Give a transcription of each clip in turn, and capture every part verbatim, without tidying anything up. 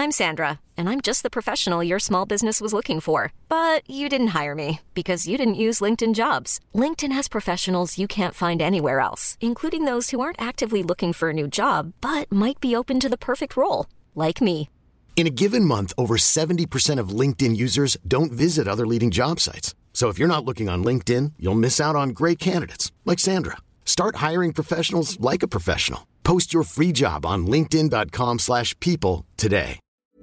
I'm Sandra, and I'm just the professional your small business was looking for. But you didn't hire me because you didn't use LinkedIn Jobs. LinkedIn has professionals you can't find anywhere else, including those who aren't actively looking for a new job, but might be open to the perfect role, like me. In a given month, over seventy percent of LinkedIn users don't visit other leading job sites. So if you're not looking on LinkedIn, you'll miss out on great candidates like Sandra. Start hiring professionals like a professional. Post your free job on linkedin.com slash people today.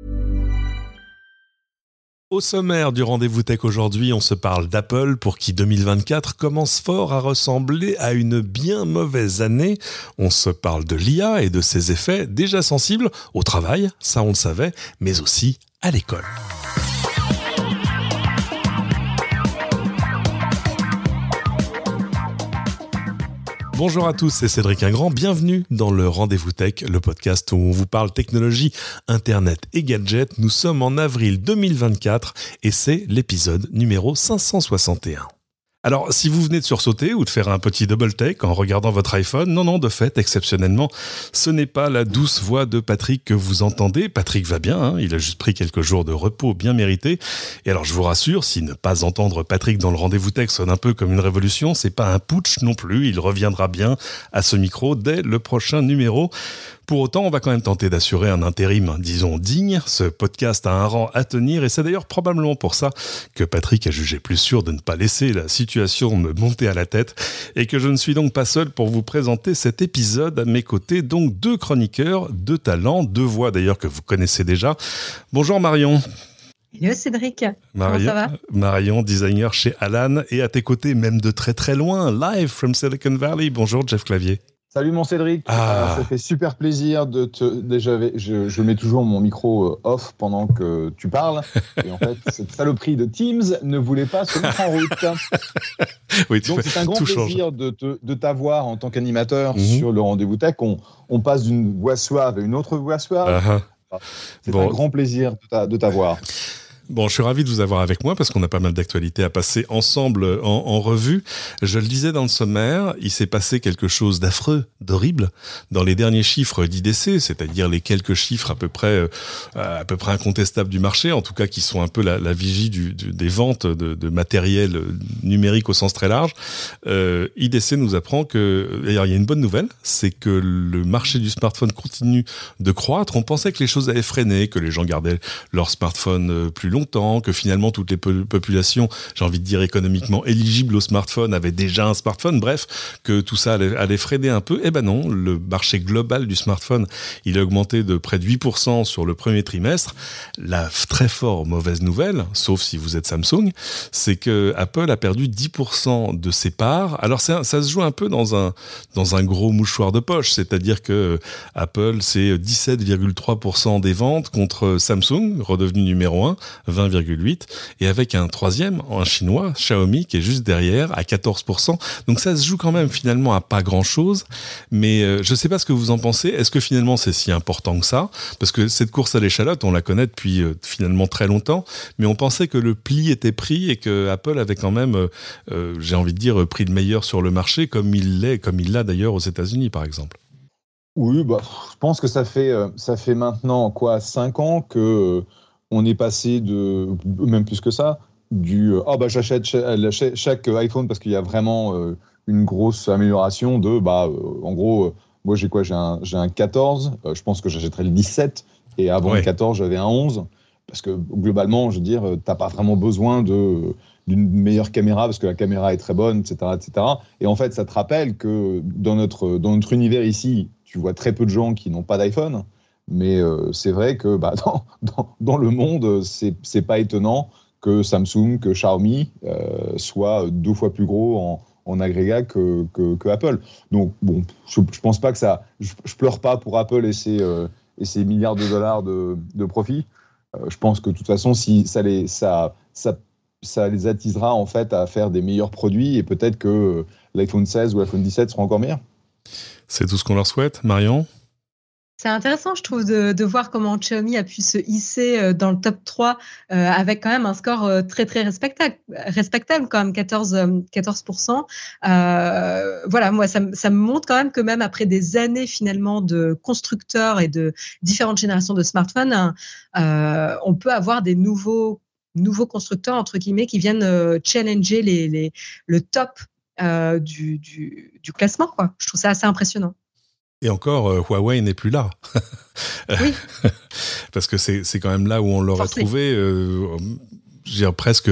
Au sommaire du Rendez-vous Tech aujourd'hui, on se parle d'Apple pour qui deux mille vingt-quatre commence fort à ressembler à une bien mauvaise année. On se parle de l'I A et de ses effets déjà sensibles au travail, ça on le savait, mais aussi à l'école. Bonjour à tous, c'est Cédric Ingrand, bienvenue dans le Rendez-vous Tech, le podcast où on vous parle technologie, internet et gadgets. Nous sommes en avril deux mille vingt-quatre et c'est l'épisode numéro cinq cent soixante et un. Alors, si vous venez de sursauter ou de faire un petit double take en regardant votre iPhone, non, non, de fait, exceptionnellement, ce n'est pas la douce voix de Patrick que vous entendez. Patrick va bien, hein, il a juste pris quelques jours de repos bien mérités. Et alors, je vous rassure, si ne pas entendre Patrick dans le Rendez-vous Tech sonne un peu comme une révolution, c'est pas un putsch non plus, il reviendra bien à ce micro dès le prochain numéro. Pour autant, on va quand même tenter d'assurer un intérim, disons, digne. Ce podcast a un rang à tenir et c'est d'ailleurs probablement pour ça que Patrick a jugé plus sûr de ne pas laisser la situation me monter à la tête et que je ne suis donc pas seul pour vous présenter cet épisode. À mes côtés, donc deux chroniqueurs, deux talents, deux voix d'ailleurs que vous connaissez déjà. Bonjour Marion. Hello Cédric, Marion, comment ça va ? Marion, designer chez Alan et à tes côtés, même de très très loin, live from Silicon Valley. Bonjour Jeff Clavier. Salut mon Cédric, ah. euh, ça fait super plaisir de te... Déjà, je, je mets toujours mon micro off pendant que tu parles. Et en fait, cette saloperie de Teams ne voulait pas se mettre en route. Oui, donc c'est un grand plaisir de, te, de t'avoir en tant qu'animateur mm-hmm. sur le Rendez-vous Tech. On, on passe d'une voix suave à une autre voix suave. Uh-huh. C'est bon. Un grand plaisir de, ta, de t'avoir. Bon, je suis ravi de vous avoir avec moi parce qu'on a pas mal d'actualités à passer ensemble en, en revue. Je le disais dans le sommaire, il s'est passé quelque chose d'affreux, d'horrible dans les derniers chiffres d'I D C, c'est-à-dire les quelques chiffres à peu près, euh, à peu près incontestables du marché, en tout cas qui sont un peu la, la vigie du, du, des ventes de, de matériel numérique au sens très large. Euh, I D C nous apprend que, d'ailleurs, il y a une bonne nouvelle, c'est que le marché du smartphone continue de croître. On pensait que les choses avaient freiné, que les gens gardaient leur smartphone plus longtemps, que finalement toutes les po- populations, j'ai envie de dire économiquement éligibles au smartphone, avaient déjà un smartphone, bref, que tout ça allait, allait freiner un peu. Eh ben non, le marché global du smartphone, il a augmenté de près de huit pour cent sur le premier trimestre. La très fort mauvaise nouvelle, sauf si vous êtes Samsung, c'est que Apple a perdu dix pour cent de ses parts. Alors ça, ça se joue un peu dans un, dans un gros mouchoir de poche, c'est-à-dire que Apple, c'est dix-sept virgule trois pour cent des ventes contre Samsung, redevenu numéro un, vingt virgule huit, et avec un troisième, un chinois, Xiaomi, qui est juste derrière, à quatorze pour cent. Donc ça se joue quand même finalement à pas grand-chose, mais euh, je sais pas ce que vous en pensez. Est-ce que finalement c'est si important que ça ? Parce que cette course à l'échalote, on la connaît depuis euh, finalement très longtemps, mais on pensait que le pli était pris et que Apple avait quand même, euh, euh, j'ai envie de dire, pris le meilleur sur le marché, comme il l'est, comme il l'a d'ailleurs aux États-Unis, par exemple. Oui, bah, je pense que ça fait, euh, ça fait maintenant quoi, cinq ans que euh, on est passé de, même plus que ça, du « ah bah j'achète chaque, chaque iPhone parce qu'il y a vraiment euh, une grosse amélioration » de bah euh, en gros, euh, moi j'ai quoi, j'ai un, j'ai un quatorze, euh, je pense que j'achèterais le dix-sept, et avant ouais. le quatorze j'avais un onze, parce que globalement, je veux dire, t'as pas vraiment besoin de, d'une meilleure caméra parce que la caméra est très bonne, et cetera, et cetera. Et en fait, ça te rappelle que dans notre, dans notre univers ici, tu vois très peu de gens qui n'ont pas d'iPhone. Mais euh, c'est vrai que bah, dans, dans, dans le monde, c'est, c'est pas étonnant que Samsung, que Xiaomi euh, soient deux fois plus gros en, en agrégat que, que, que Apple. Donc, bon, je, je pense pas que ça. Je, je pleure pas pour Apple et ses, euh, et ses milliards de dollars de, de profit. Euh, je pense que de toute façon, si ça les, ça, ça, ça les attisera en fait à faire des meilleurs produits et peut-être que l'iPhone seize ou l'iPhone dix-sept seront encore meilleurs. C'est tout ce qu'on leur souhaite, Marion ? C'est intéressant, je trouve, de, de voir comment Xiaomi a pu se hisser dans le top trois euh, avec quand même un score très, très respectable, respectable quand même, quatorze pour cent. Euh, voilà, moi, ça, ça me montre quand même que même après des années, finalement, de constructeurs et de différentes générations de smartphones, euh, on peut avoir des nouveaux, nouveaux constructeurs, entre guillemets, qui viennent euh, challenger les, les, le top euh, du, du, du classement, quoi. Je trouve ça assez impressionnant. Et encore, euh, Huawei n'est plus là. Oui. Parce que c'est, c'est quand même là où on l'aurait Forcé. trouvé, euh, je veux dire, presque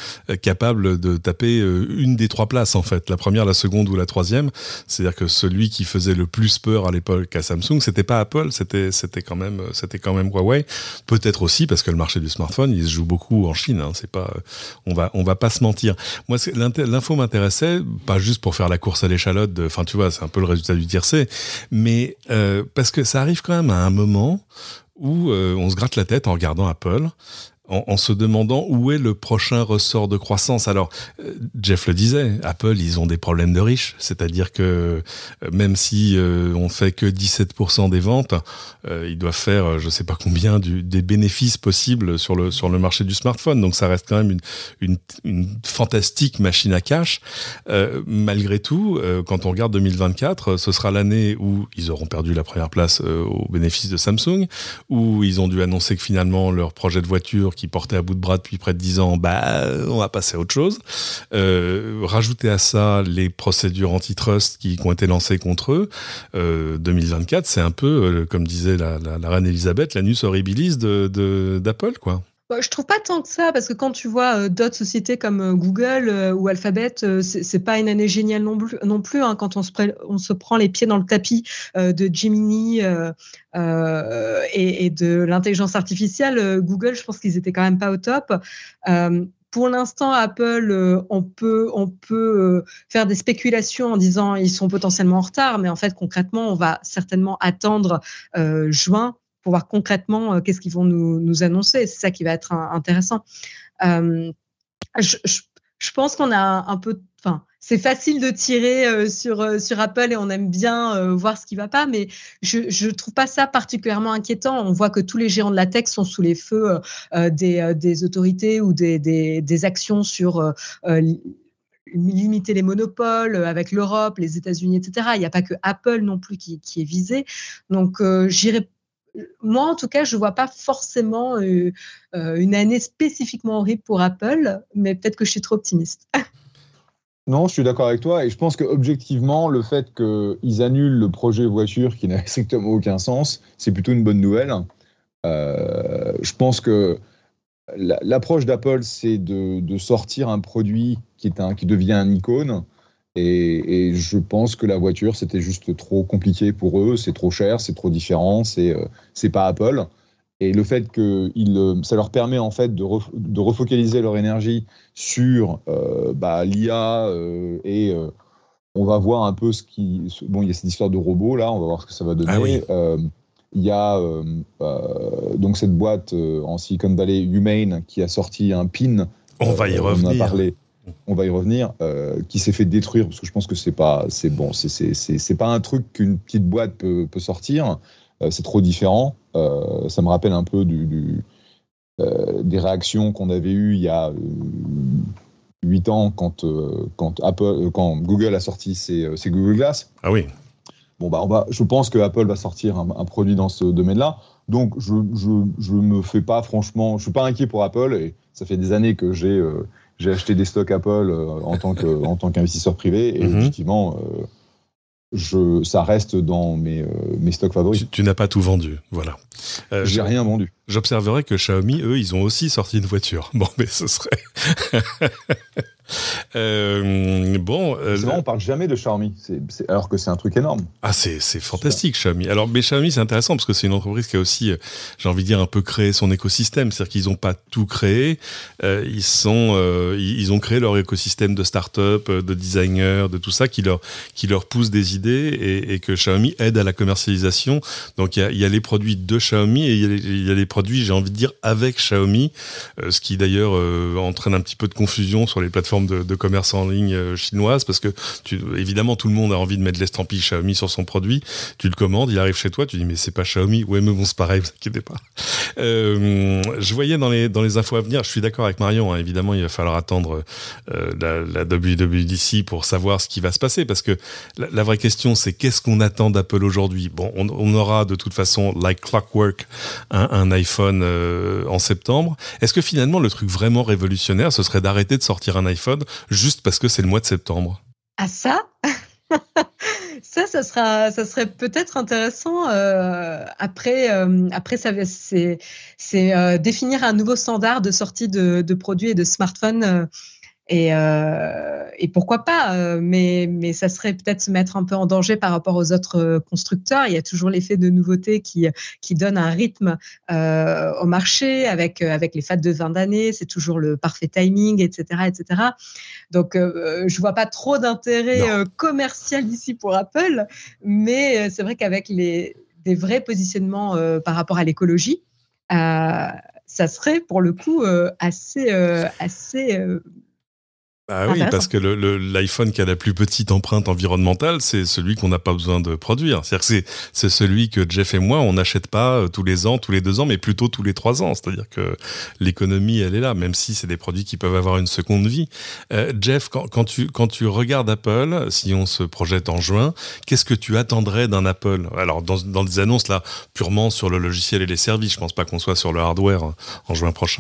capable de taper une des trois places, en fait. La première, la seconde ou la troisième. C'est-à-dire que celui qui faisait le plus peur à l'époque à Samsung, c'était pas Apple, c'était, c'était quand même, c'était quand même Huawei. Peut-être aussi parce que le marché du smartphone, il se joue beaucoup en Chine, hein. C'est pas, on va, on va pas se mentir. Moi, c'est, l'info m'intéressait, pas juste pour faire la course à l'échalote de, enfin, tu vois, c'est un peu le résultat du tiercé, mais, euh, parce que ça arrive quand même à un moment où euh, on se gratte la tête en regardant Apple, En, en se demandant où est le prochain ressort de croissance. Alors, euh, Jeff le disait, Apple, ils ont des problèmes de riches, c'est-à-dire que euh, même si euh, on fait que dix-sept pour cent des ventes, euh, ils doivent faire, je sais pas combien, du, des bénéfices possibles sur le sur le marché du smartphone. Donc, ça reste quand même une une, une fantastique machine à cash. Euh, malgré tout, euh, quand on regarde deux mille vingt-quatre, ce sera l'année où ils auront perdu la première place euh, au bénéfice de Samsung, où ils ont dû annoncer que finalement leur projet de voiture qui portait à bout de bras depuis près de dix ans, bah, on va passer à autre chose. Euh, rajouter à ça les procédures antitrust qui, qui ont été lancées contre eux, euh, deux mille vingt-quatre, c'est un peu, euh, comme disait la, la, la reine Elisabeth, l'anus horribilis de, de, d'Apple, quoi. Bah, je trouve pas tant que ça, parce que quand tu vois euh, d'autres sociétés comme euh, Google euh, ou Alphabet, euh, c'est, c'est pas une année géniale non plus. Non plus hein, quand on se, pre- on se prend les pieds dans le tapis euh, de Gemini euh, euh, et, et de l'intelligence artificielle, euh, Google, je pense qu'ils étaient quand même pas au top. Euh, Pour l'instant, Apple, euh, on peut, on peut euh, faire des spéculations en disant ils sont potentiellement en retard, mais en fait, concrètement, on va certainement attendre euh, juin pour voir concrètement euh, qu'est-ce qu'ils vont nous, nous annoncer. C'est ça qui va être un, intéressant. Euh, je, je, je pense qu'on a un, un peu... Enfin, c'est facile de tirer euh, sur, euh, sur Apple et on aime bien euh, voir ce qui ne va pas, mais je ne trouve pas ça particulièrement inquiétant. On voit que tous les géants de la tech sont sous les feux euh, des, euh, des autorités ou des, des, des actions sur... Euh, euh, limiter les monopoles avec l'Europe, les États-Unis, et cetera. Il n'y a pas que Apple non plus qui, qui est visé. Donc, euh, j'irai moi, en tout cas, je ne vois pas forcément euh, euh, une année spécifiquement horrible pour Apple, mais peut-être que je suis trop optimiste. Non, je suis d'accord avec toi et je pense qu'objectivement, le fait qu'ils annulent le projet voiture qui n'a strictement aucun sens, c'est plutôt une bonne nouvelle. Euh, je pense que la, l'approche d'Apple, c'est de, de sortir un produit qui, est un, qui devient un icône. Et, et je pense que la voiture, c'était juste trop compliqué pour eux, c'est trop cher, c'est trop différent, c'est, euh, c'est pas Apple. Et le fait que il, ça leur permet en fait de, ref, de refocaliser leur énergie sur euh, bah, l'I A euh, et euh, on va voir un peu ce qui... Bon, il y a cette histoire de robots là, on va voir ce que ça va donner. Ah oui. euh, il y a euh, euh, donc cette boîte euh, en Silicon Valley, Humane, qui a sorti un pin. On va y euh, revenir. On a parlé. On va y revenir, euh, qui s'est fait détruire parce que je pense que c'est pas, c'est bon, c'est c'est c'est, c'est pas un truc qu'une petite boîte peut, peut sortir. Euh, c'est trop différent. Euh, ça me rappelle un peu du, du euh, des réactions qu'on avait eues il y a huit euh, ans quand euh, quand Apple, quand Google a sorti ses, ses Google Glass. Ah oui. Bon bah on va, je pense que Apple va sortir un, un produit dans ce domaine-là. Donc je je je me fais pas franchement, je suis pas inquiet pour Apple et ça fait des années que j'ai euh, J'ai acheté des stocks Apple euh, en, tant que, en tant qu'investisseur privé et mm-hmm. effectivement, euh, je, ça reste dans mes, euh, mes stocks favoris. Tu, tu n'as pas tout vendu, voilà. Euh, J'ai rien vendu. J'observerai que Xiaomi, eux, ils ont aussi sorti une voiture. Bon, mais ce serait... euh, bon, euh, c'est vrai, on parle jamais de Xiaomi, c'est, c'est, alors que c'est un truc énorme. Ah, c'est, c'est fantastique, Xiaomi. Alors, mais Xiaomi, c'est intéressant parce que c'est une entreprise qui a aussi, j'ai envie de dire, un peu créé son écosystème. C'est-à-dire qu'ils n'ont pas tout créé. Euh, ils sont, euh, ils ont créé leur écosystème de start-up, de designers, de tout ça qui leur, qui leur pousse des idées et, et que Xiaomi aide à la commercialisation. Donc, il y a, il y a les produits de Xiaomi et il y a les, il y a les produit, j'ai envie de dire, avec Xiaomi, euh, ce qui d'ailleurs euh, entraîne un petit peu de confusion sur les plateformes de, de commerce en ligne euh, chinoises, parce que tu, évidemment tout le monde a envie de mettre l'estampille Xiaomi sur son produit, tu le commandes, il arrive chez toi, tu dis mais c'est pas Xiaomi, ouais mais bon c'est pareil, vous inquiétez pas. Euh, je voyais dans les, dans les infos à venir, je suis d'accord avec Marion, hein, évidemment il va falloir attendre euh, la, la W W D C pour savoir ce qui va se passer, parce que la, la vraie question c'est qu'est-ce qu'on attend d'Apple aujourd'hui. Bon, on, on aura de toute façon, like clockwork, un, un iPhone euh, en septembre. Est-ce que finalement le truc vraiment révolutionnaire, ce serait d'arrêter de sortir un iPhone juste parce que c'est le mois de septembre? Ah ça Ça, ça sera, ça serait peut-être intéressant. Euh, après, euh, après, ça, c'est, c'est euh, définir un nouveau standard de sortie de, de produits et de smartphones. Euh, et, euh, et pourquoi pas euh, mais, mais ça serait peut-être se mettre un peu en danger par rapport aux autres constructeurs. Il y a toujours l'effet de nouveauté qui, qui donne un rythme euh, au marché avec, avec les fêtes de fin d'année. C'est toujours le parfait timing, et cetera, et cetera. Donc, euh, je vois pas trop d'intérêt euh, commercial ici pour Apple, mais c'est vrai qu'avec les, des vrais positionnements euh, par rapport à l'écologie, euh, ça serait pour le coup euh, assez... Euh, assez euh, Ah oui, parce que le, le, l'iPhone qui a la plus petite empreinte environnementale, c'est celui qu'on n'a pas besoin de produire. C'est-à-dire que c'est, c'est celui que Jeff et moi, on n'achète pas tous les ans, tous les deux ans, mais plutôt tous les trois ans. C'est-à-dire que l'économie, elle est là, même si c'est des produits qui peuvent avoir une seconde vie. Euh, Jeff, quand, quand, tu, quand tu regardes Apple, si on se projette en juin, qu'est-ce que tu attendrais d'un Apple? Alors, dans, dans des annonces là, purement sur le logiciel et les services, je pense pas qu'on soit sur le hardware en juin prochain.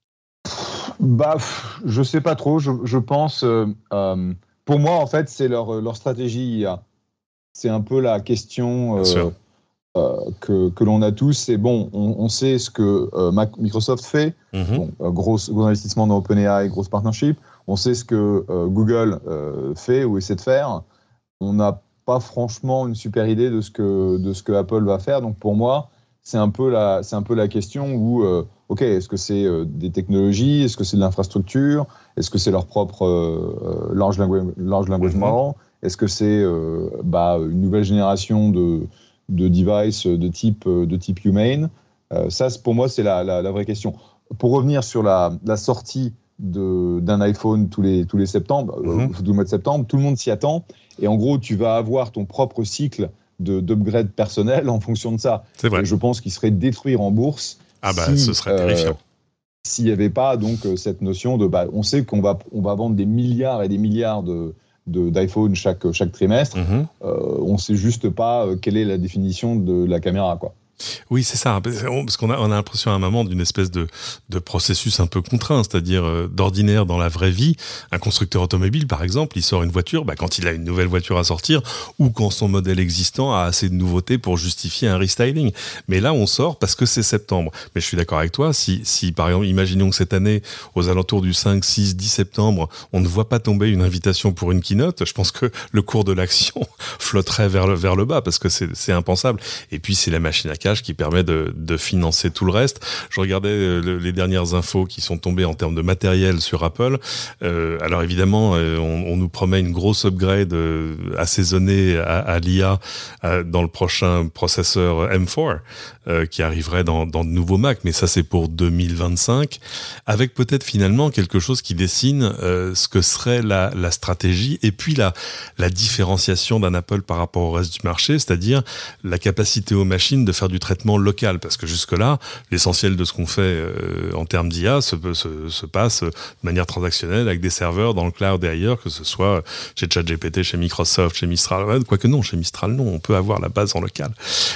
Bah, je sais pas trop. Je, je pense. Euh, euh, pour moi, en fait, c'est leur, leur stratégie I A. C'est un peu la question euh, euh, que, que l'on a tous. C'est bon, on, on sait ce que euh, Microsoft fait. Mm-hmm. Bon, euh, gros, gros investissement dans OpenAI, grosse partnership. On sait ce que euh, Google euh, fait ou essaie de faire. On n'a pas franchement une super idée de ce que, de ce que Apple va faire. Donc, pour moi, c'est un peu la, c'est un peu la question où euh, ok, est-ce que c'est euh, des technologies, est-ce que c'est de l'infrastructure, est-ce que c'est leur propre euh, large language, large language model, est-ce que c'est euh, bah, une nouvelle génération de, de devices de type, de type Humane. Euh, ça, pour moi, c'est la, la, la vraie question. Pour revenir sur la, la sortie de, d'un iPhone tous les, tous les septembre, mm-hmm. euh, tout le mois de septembre, tout le monde s'y attend. Et en gros, tu vas avoir ton propre cycle de, d'upgrade personnel en fonction de ça. C'est vrai. Et je pense qu'il serait détruire en bourse. Ah bah, si, ce serait terrifiant. Euh, s'il n'y avait pas donc cette notion de, bah, on sait qu'on va, on va vendre des milliards et des milliards de, de, d'iPhone chaque, chaque trimestre. Mm-hmm. Euh, on ne sait juste pas quelle est la définition de la caméra, quoi. Oui, c'est ça, parce qu'on a, on a l'impression à un moment d'une espèce de, de processus un peu contraint, c'est-à-dire euh, d'ordinaire dans la vraie vie, un constructeur automobile par exemple, il sort une voiture bah, quand il a une nouvelle voiture à sortir ou quand son modèle existant a assez de nouveautés pour justifier un restyling. Mais là, on sort parce que c'est septembre. Mais je suis d'accord avec toi, si, si par exemple, imaginons que cette année, aux alentours du cinq, six, dix septembre, on ne voit pas tomber une invitation pour une keynote, je pense que le cours de l'action flotterait vers le, vers le bas parce que c'est, c'est impensable. Et puis, c'est la machine à cash qui permet de, de financer tout le reste. Je regardais le, les dernières infos qui sont tombées en termes de matériel sur Apple. Euh, alors évidemment, euh, on, on nous promet une grosse upgrade euh, assaisonnée à, à l'I A euh, dans le prochain processeur M quatre euh, qui arriverait dans, dans de nouveaux Mac, mais ça c'est pour deux mille vingt-cinq, avec peut-être finalement quelque chose qui dessine euh, ce que serait la, la stratégie et puis la, la différenciation d'un Apple par rapport au reste du marché, c'est-à-dire la capacité aux machines de faire du traitement local, parce que jusque-là, l'essentiel de ce qu'on fait euh, en termes d'I A se, se, se passe de manière transactionnelle avec des serveurs dans le cloud et ailleurs, que ce soit chez ChatGPT, chez Microsoft, chez Mistral, quoique non, chez Mistral non, on peut avoir la base en local.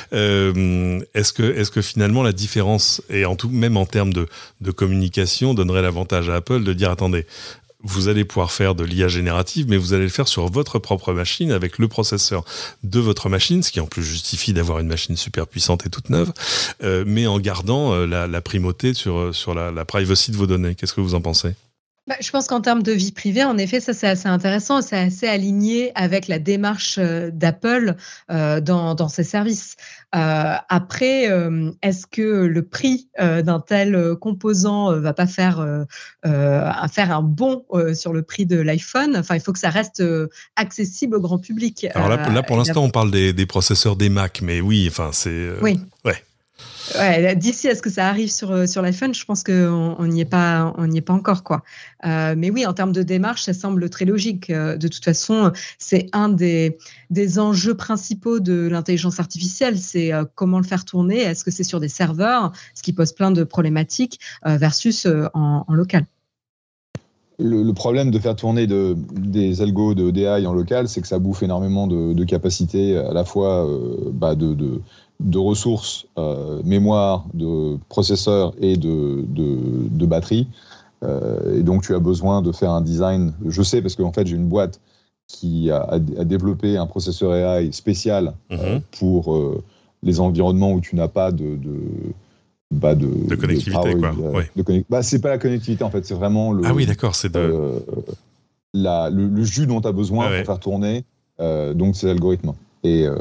Euh, est-ce que, est-ce que finalement la différence, et en tout, même en termes de, de communication, donnerait l'avantage à Apple de dire, attendez, vous allez pouvoir faire de l'I A générative, mais vous allez le faire sur votre propre machine avec le processeur de votre machine, ce qui en plus justifie d'avoir une machine super puissante et toute neuve, euh, mais en gardant euh, la, la primauté sur, sur la, la privacy de vos données. Qu'est-ce que vous en pensez ? Bah, je pense qu'en termes de vie privée, en effet, ça c'est assez intéressant, c'est assez aligné avec la démarche d'Apple euh, dans, dans ses services. Euh, après, euh, est-ce que le prix euh, d'un tel composant euh, va pas faire euh, euh, faire un bond euh, sur le prix de l'iPhone ? Enfin, il faut que ça reste euh, accessible au grand public. Alors là, là pour l'instant, on parle des, des processeurs des Mac, mais oui, enfin c'est. Euh, oui. Ouais. Ouais, d'ici à ce que ça arrive sur, sur l'iPhone, je pense qu'on n'y est pas, on n'y est pas encore, quoi. Euh, mais oui, en termes de démarche, ça semble très logique. Euh, de toute façon, c'est un des, des enjeux principaux de l'intelligence artificielle, c'est euh, comment le faire tourner. Est-ce que c'est sur des serveurs, ce qui pose plein de problématiques, euh, versus euh, en, en local. Le, le problème de faire tourner de, des algos de D A I en local, c'est que ça bouffe énormément de, de capacités, à la fois euh, bah de, de, de ressources, euh, mémoire, de processeurs et de, de, de batterie. Euh, et donc, tu as besoin de faire un design. Je sais parce qu'en fait, j'ai une boîte qui a, a développé un processeur A I spécial mmh. euh, pour euh, les environnements où tu n'as pas de... de Bah de, de connectivité, de quoi. Euh, ouais. de conne... bah, c'est pas la connectivité, en fait, c'est vraiment le. Ah oui, d'accord, c'est de... euh, la, le, le jus dont tu as besoin ah ouais. pour faire tourner euh, donc ces algorithmes. Et euh,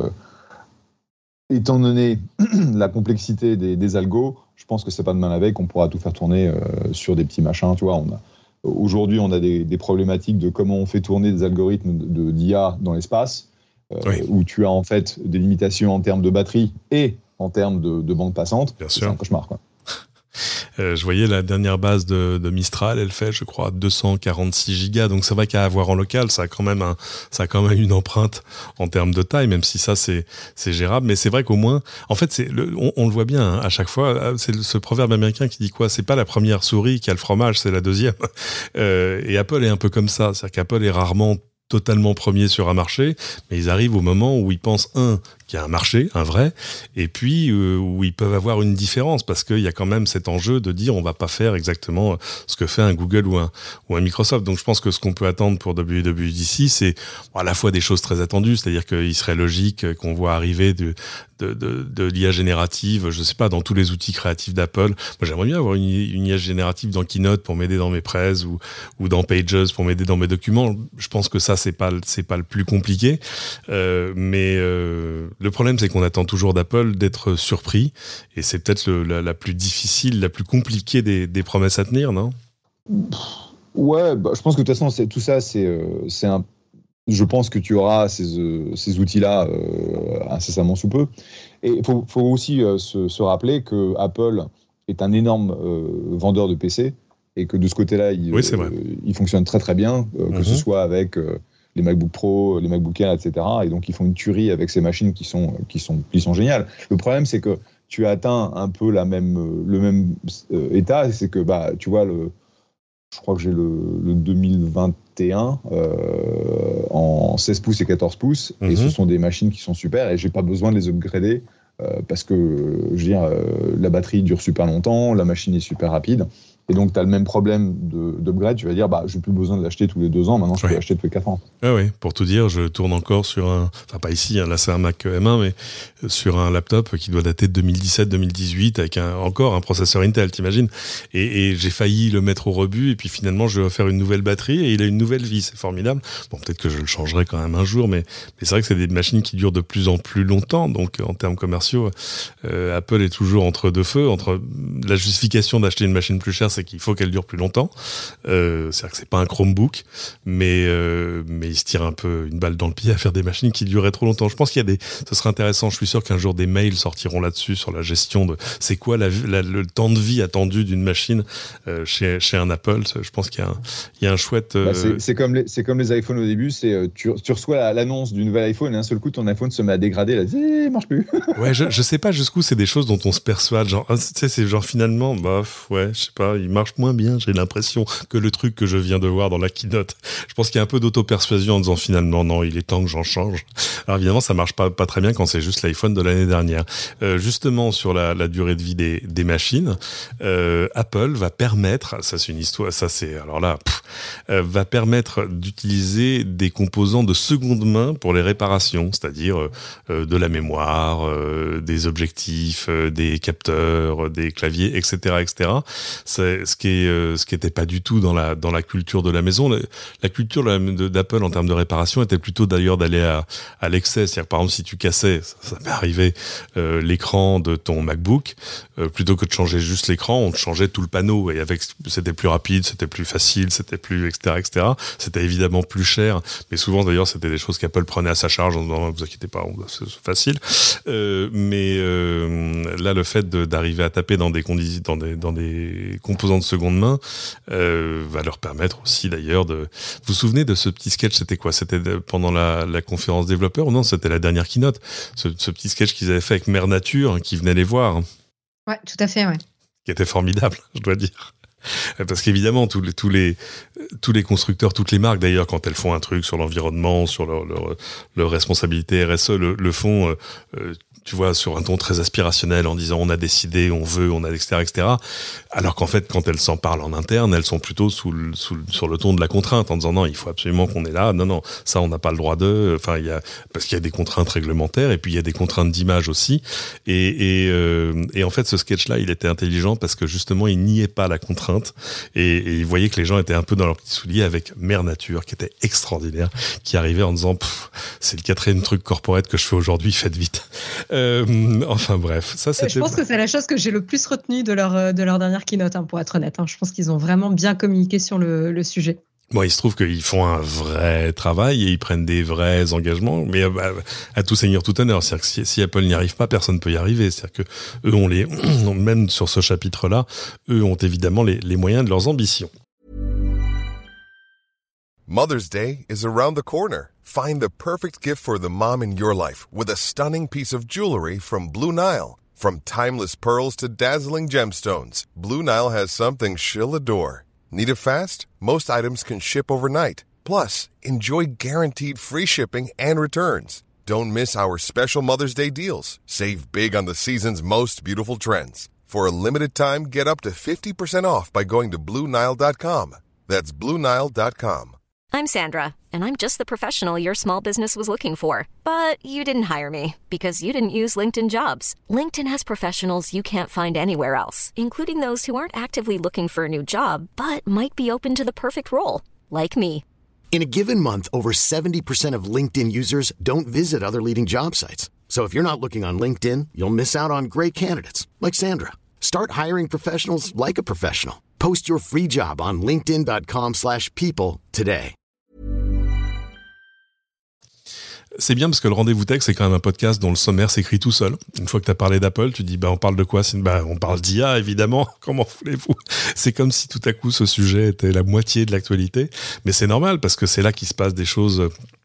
étant donné la complexité des, des algos, je pense que c'est pas demain la veille qu'on pourra tout faire tourner euh, sur des petits machins. Tu vois, on a, aujourd'hui, on a des, des problématiques de comment on fait tourner des algorithmes de, de, d'I A dans l'espace, euh, oui. où tu as en fait des limitations en termes de batterie et en termes de, de bande passante. Bien c'est sûr. un cauchemar, quoi. Euh, je voyais la dernière base de, de Mistral, elle fait, je crois, deux cent quarante-six gigas. Donc c'est vrai qu'à avoir en local, ça a quand même un, ça a quand même une empreinte en termes de taille, même si ça c'est, c'est gérable. Mais c'est vrai qu'au moins, en fait, c'est le, on, on le voit bien hein, à chaque fois. C'est ce proverbe américain qui dit quoi ? C'est pas la première souris qui a le fromage, c'est la deuxième. Euh, et Apple est un peu comme ça, c'est-à-dire qu'Apple est rarement totalement premier sur un marché, mais ils arrivent au moment où ils pensent, un, qu'il y a un marché, un vrai, et puis euh, où ils peuvent avoir une différence, parce qu'il y a quand même cet enjeu de dire on va pas faire exactement ce que fait un Google ou un, ou un Microsoft. Donc je pense que ce qu'on peut attendre pour W W D C, c'est bon, à la fois des choses très attendues, c'est-à-dire qu'il serait logique qu'on voit arriver de, de, de, de l'I A générative, je sais pas, dans tous les outils créatifs d'Apple. Moi j'aimerais bien avoir une, une I A générative dans Keynote pour m'aider dans mes press, ou, ou dans Pages pour m'aider dans mes documents. Je pense que ça, c'est pas, c'est pas le plus compliqué, euh, mais euh, le problème, c'est qu'on attend toujours d'Apple d'être surpris, et c'est peut-être le, la, la plus difficile, la plus compliquée des, des promesses à tenir, non ? Ouais, bah, je pense que de toute façon, c'est, tout ça, c'est, euh, c'est un. Je pense que tu auras ces, euh, ces outils-là euh, incessamment sous peu. Et il faut, faut aussi euh, se, se rappeler que Apple est un énorme euh, vendeur de P C, et que de ce côté-là, il, oui, c'est vrai. euh, il fonctionne très très bien, euh, mm-hmm. que ce soit avec euh, les MacBook Pro, les MacBook Air, et cetera. Et donc, ils font une tuerie avec ces machines qui sont, qui sont, qui sont géniales. Le problème, c'est que tu as atteint un peu la même, le même euh, état, c'est que, bah, tu vois, le, je crois que j'ai le, le deux mille vingt et un euh, en seize pouces et quatorze pouces, mm-hmm. et ce sont des machines qui sont super, et j'ai pas besoin de les upgrader, euh, parce que, je veux dire, euh, la batterie dure super longtemps, la machine est super rapide. Et donc, tu as le même problème de, d'upgrade. Tu vas dire, bah, j'ai plus besoin de l'acheter tous les deux ans. Maintenant, je peux oui. l'acheter tous les quatre ans. Ah oui, pour tout dire, je tourne encore sur un, enfin pas ici, hein, là c'est un Mac M un, mais sur un laptop qui doit dater de deux mille dix-sept deux mille dix-huit avec un, encore un processeur Intel, t'imagines ? Et, et j'ai failli le mettre au rebut, et puis finalement, je vais faire une nouvelle batterie, et il a une nouvelle vie. C'est formidable. Bon, peut-être que je le changerai quand même un jour, mais, mais c'est vrai que c'est des machines qui durent de plus en plus longtemps. Donc, en termes commerciaux, euh, Apple est toujours entre deux feux. Entre la justification d'acheter une machine plus chère, c'est qu'il faut qu'elle dure plus longtemps. Euh, c'est-à-dire que c'est pas un Chromebook, mais euh, mais il se tire un peu une balle dans le pied à faire des machines qui dureraient trop longtemps. Je pense qu'il y a des, ce serait intéressant. Je suis sûr qu'un jour des mails sortiront là-dessus sur la gestion de c'est quoi la, la, le temps de vie attendu d'une machine euh, chez chez un Apple. Je pense qu'il y a un, il y a un chouette. Euh... Bah c'est, c'est comme les c'est comme les iPhones au début. C'est tu, tu reçois la, l'annonce du nouvel iPhone, et d'un seul coup ton iPhone se met à dégrader. Là, il marche plus. Ouais, je je sais pas jusqu'où c'est des choses dont on se persuade. Genre, tu sais, c'est genre finalement, bah ouais, je sais pas, il marche moins bien. J'ai l'impression que le truc que je viens de voir dans la keynote. Je pense qu'il y a un peu d'auto-persuasion en disant finalement non, il est temps que j'en change. Alors évidemment, ça marche pas pas très bien quand c'est juste l'iPhone de l'année dernière. Euh, justement sur la, la durée de vie des, des machines, euh, Apple va permettre, ça c'est une histoire, ça c'est alors là, pff, euh, va permettre d'utiliser des composants de seconde main pour les réparations, c'est-à-dire euh, de la mémoire, euh, des objectifs, euh, des capteurs, des claviers, et cetera, et cetera. C'est est, ce qui est, euh, ce qui était pas du tout dans la dans la culture de la maison. La, la culture de, d'Apple en termes de réparation était plutôt d'ailleurs d'aller à, à l'excès. C'est-à-dire par exemple si tu cassais, ça, ça m'est arrivé, euh, l'écran de ton MacBook, euh, plutôt que de changer juste l'écran, on te changeait tout le panneau et avec c'était plus rapide, c'était plus facile, c'était plus et cetera et cetera. C'était évidemment plus cher, mais souvent d'ailleurs c'était des choses qu'Apple prenait à sa charge en disant vous inquiétez pas, c'est facile. Euh, mais euh, là le fait de, d'arriver à taper dans des conditions, dans des dans des composants de seconde main, euh, va leur permettre aussi d'ailleurs de. Vous vous souvenez de ce petit sketch, c'était quoi? C'était de, pendant la, la conférence développeur ou non? C'était la dernière keynote. Ce, ce petit sketch qu'ils avaient fait avec Mère Nature, hein, qui venait les voir. Ouais, tout à fait, ouais. Qui était formidable, je dois dire. Parce qu'évidemment, tous les, tous les, tous les constructeurs, toutes les marques d'ailleurs, quand elles font un truc sur l'environnement, sur leur, leur, leur responsabilité R S E, le, le font, euh, tu vois, sur un ton très aspirationnel en disant on a décidé, on veut, on a, et cetera, et cetera. Alors qu'en fait, quand elles s'en parlent en interne, elles sont plutôt sous le, sous le, sur le ton de la contrainte en disant non, il faut absolument qu'on est là. Non, non, ça, on n'a pas le droit de. Enfin, il y a parce qu'il y a des contraintes réglementaires et puis il y a des contraintes d'image aussi. Et, et, euh, et en fait, ce sketch-là, il était intelligent parce que justement, il niait pas la contrainte et, et il voyait que les gens étaient un peu dans leurs petits souliers avec Mère Nature, qui était extraordinaire, qui arrivait en disant c'est le quatrième truc corporate que je fais aujourd'hui, faites vite. Euh, enfin bref, ça c'était. Je pense que c'est la chose que j'ai le plus retenue de leur de leur dernière keynote, hein, pour être honnête. Hein. Je pense qu'ils ont vraiment bien communiqué sur le, le sujet. Bon, il se trouve qu'ils font un vrai travail et ils prennent des vrais engagements, mais à, à tout seigneur tout honneur. C'est-à-dire que si, si Apple n'y arrive pas, personne ne peut y arriver. C'est-à-dire que eux ont les, même sur ce chapitre-là, eux ont évidemment les, les moyens de leurs ambitions. Mother's Day is around the corner. Find the perfect gift for the mom in your life with a stunning piece of jewelry from Blue Nile. From timeless pearls to dazzling gemstones, Blue Nile has something she'll adore. Need it fast? Most items can ship overnight. Plus, enjoy guaranteed free shipping and returns. Don't miss our special Mother's Day deals. Save big on the season's most beautiful trends. For a limited time, get up to fifty percent off by going to Blue Nile dot com. That's Blue Nile dot com. I'm Sandra, and I'm just the professional your small business was looking for. But you didn't hire me because you didn't use LinkedIn Jobs. LinkedIn has professionals you can't find anywhere else, including those who aren't actively looking for a new job, but might be open to the perfect role, like me. In a given month, over seventy percent of LinkedIn users don't visit other leading job sites. So if you're not looking on LinkedIn, you'll miss out on great candidates, like Sandra. Start hiring professionals like a professional. Post your free job on linkedin dot com slash people today. C'est bien parce que le Rendez-vous Tech, c'est quand même un podcast dont le sommaire s'écrit tout seul. Une fois que tu as parlé d'Apple, tu dis bah on parle de quoi? Bah on parle d'I A évidemment. Comment voulez-vous? C'est comme si tout à coup ce sujet était la moitié de l'actualité, mais c'est normal parce que c'est là qu'il se passe des choses.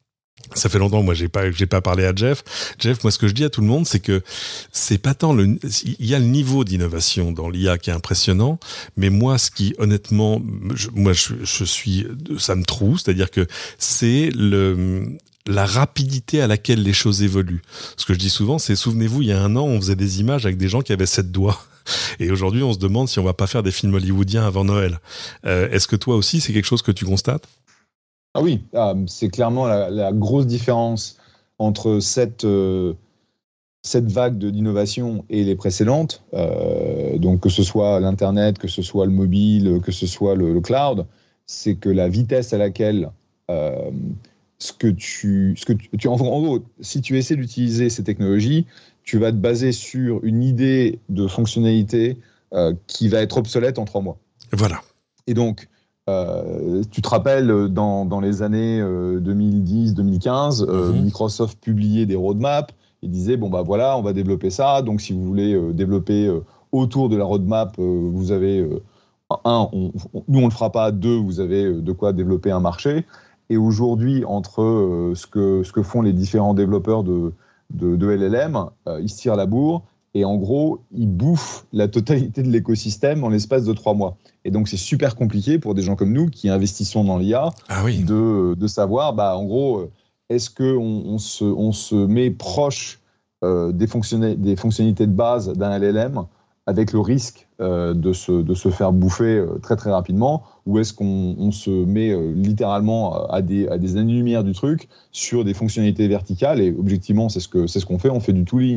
Ça fait longtemps que moi j'ai pas j'ai pas parlé à Jeff. Jeff, moi ce que je dis à tout le monde, c'est que c'est pas tant le il y a le niveau d'innovation dans l'I A qui est impressionnant, mais moi ce qui honnêtement je, moi je, je suis ça me trouve, c'est-à-dire que c'est le la rapidité à laquelle les choses évoluent. Ce que je dis souvent, c'est souvenez-vous, il y a un an, on faisait des images avec des gens qui avaient sept doigts. Et aujourd'hui, on se demande si on va pas faire des films hollywoodiens avant Noël. Euh, est-ce que toi aussi, c'est quelque chose que tu constates? Ah oui, ah, c'est clairement la, la grosse différence entre cette, euh, cette vague de, d'innovation et les précédentes. Euh, donc que ce soit l'Internet, que ce soit le mobile, que ce soit le, le cloud, c'est que la vitesse à laquelle euh, ce que tu, ce que tu, tu en, en gros, si tu essaies d'utiliser ces technologies, tu vas te baser sur une idée de fonctionnalité euh, qui va être obsolète en trois mois. Voilà. Et donc, euh, tu te rappelles, dans, dans les années euh, deux mille dix deux mille quinze, euh, mm-hmm. Microsoft publiait des roadmaps. Il disait, bon, bah voilà, on va développer ça. Donc, si vous voulez euh, développer euh, autour de la roadmap, euh, vous avez, euh, un, on, on, nous, on ne le fera pas. Deux, vous avez euh, de quoi développer un marché. Et aujourd'hui, entre euh, ce, que, ce que font les différents développeurs de, de, de L L M, euh, ils se tirent la bourre et en gros, ils bouffent la totalité de l'écosystème en l'espace de trois mois. Et donc, c'est super compliqué pour des gens comme nous qui investissons dans l'I A ah oui. de, de savoir, bah, en gros, est-ce qu'on on se, on se met proche euh, des, fonctionnalités, des fonctionnalités de base d'un L L M avec le risque euh, de, se, de se faire bouffer euh, très très rapidement, ou est-ce qu'on on se met euh, littéralement à des, à des années-lumière du truc sur des fonctionnalités verticales, et objectivement c'est ce, que, c'est ce qu'on fait, on fait du tooling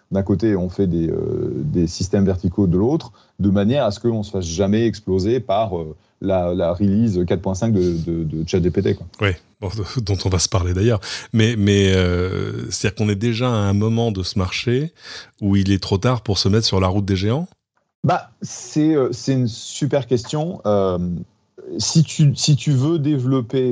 d'un côté, on fait des, euh, des systèmes verticaux de l'autre, de manière à ce qu'on ne se fasse jamais exploser par euh, la, la release quatre point cinq de, de, de ChatGPT, quoi. Oui, bon, dont on va se parler d'ailleurs. Mais, mais euh, c'est-à-dire qu'on est déjà à un moment de ce marché où il est trop tard pour se mettre sur la route des géants ? Bah, c'est, euh, c'est une super question. Euh, si, tu, si tu veux développer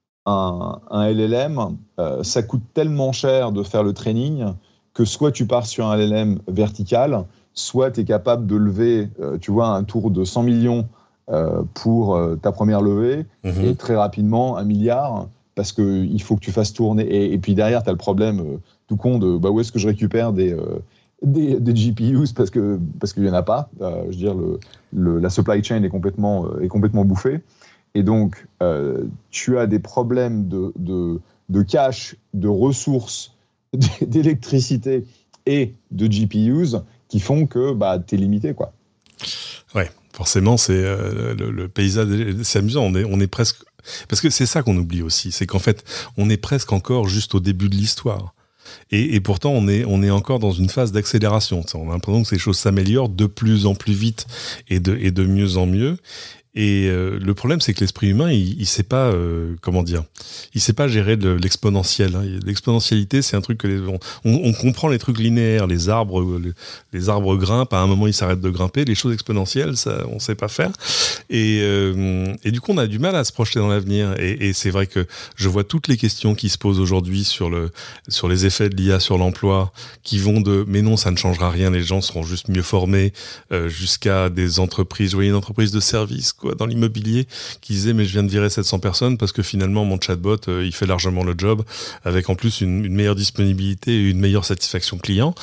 un, un L L M, euh, ça coûte tellement cher de faire le training que soit tu pars sur un L L M vertical, soit tu es capable de lever, euh, tu vois, un tour de cent millions euh, pour euh, ta première levée, mmh. et très rapidement un milliard, parce qu'il faut que tu fasses tourner. Et, et puis derrière, tu as le problème euh, tout con de bah, où est-ce que je récupère des, euh, des, des G P Us parce, que, parce qu'il n'y en a pas. Euh, je veux dire, le, le, la supply chain est complètement, euh, est complètement bouffée. Et donc, euh, tu as des problèmes de, de, de cash, de ressources, d'électricité et de G P Us qui font que bah, tu es limité, quoi. Ouais, forcément, c'est euh, le, le paysage, c'est amusant. On est, on est presque, parce que c'est ça qu'on oublie aussi, c'est qu'en fait, on est presque encore juste au début de l'histoire. Et, et pourtant, on est, on est encore dans une phase d'accélération. On a l'impression que ces choses s'améliorent de plus en plus vite et de, et de mieux en mieux. Et euh, le problème, c'est que l'esprit humain, il, il sait pas, euh, comment dire, il sait pas gérer de l'exponentiel. Hein. L'exponentialité, c'est un truc que les, on, on comprend les trucs linéaires, les arbres, les, les arbres grimpent. À un moment, ils s'arrêtent de grimper. Les choses exponentielles, ça, on sait pas faire. Et, euh, et du coup, on a du mal à se projeter dans l'avenir. Et, et c'est vrai que je vois toutes les questions qui se posent aujourd'hui sur le, sur les effets de l'I A sur l'emploi, qui vont de, mais non, ça ne changera rien. Les gens seront juste mieux formés, euh, jusqu'à des entreprises. Je voyais une entreprise de service, quoi, dans l'immobilier, qui disait mais je viens de virer sept cents personnes parce que finalement mon chatbot euh, il fait largement le job, avec en plus une, une meilleure disponibilité et une meilleure satisfaction client.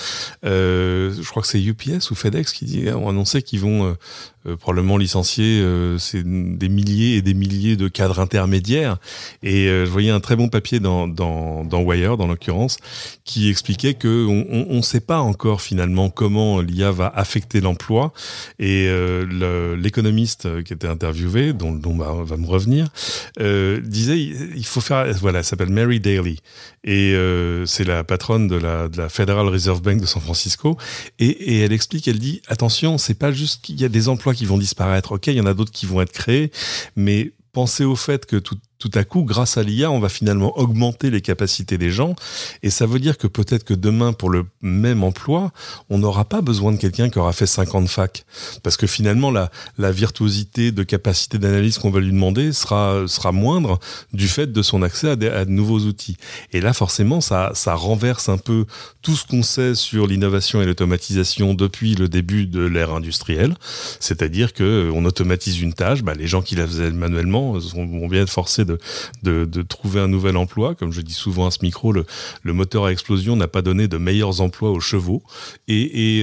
Euh, je crois que c'est U P S ou FedEx qui dit, ont annoncé qu'ils vont euh, euh, probablement licencier euh, c'est des milliers et des milliers de cadres intermédiaires. Et euh, je voyais un très bon papier dans, dans, dans Wired, en l'occurrence, qui expliquait que on ne sait pas encore finalement comment l'I A va affecter l'emploi. Et euh, le, l'économiste qui était interviewé, dont le nom va, va me revenir, euh, disait il faut faire, voilà, elle s'appelle Mary Daly, et euh, c'est la patronne de la, de la Federal Reserve Bank de San Francisco, et, et elle explique, elle dit attention, c'est pas juste qu'il y a des emplois qui vont disparaître, ok, il y en a d'autres qui vont être créés, mais pensez au fait que tout, tout à coup, grâce à l'I A, on va finalement augmenter les capacités des gens. Et ça veut dire que peut-être que demain, pour le même emploi, on n'aura pas besoin de quelqu'un qui aura fait cinquante facs. Parce que finalement, la, la virtuosité de capacité d'analyse qu'on va lui demander sera, sera moindre du fait de son accès à, des, à de nouveaux outils. Et là, forcément, ça, ça renverse un peu tout ce qu'on sait sur l'innovation et l'automatisation depuis le début de l'ère industrielle. C'est-à-dire que on automatise une tâche, bah, les gens qui la faisaient manuellement vont bien être forcés De, de, de trouver un nouvel emploi. Comme je dis souvent à ce micro, le, le moteur à explosion n'a pas donné de meilleurs emplois aux chevaux. Et, et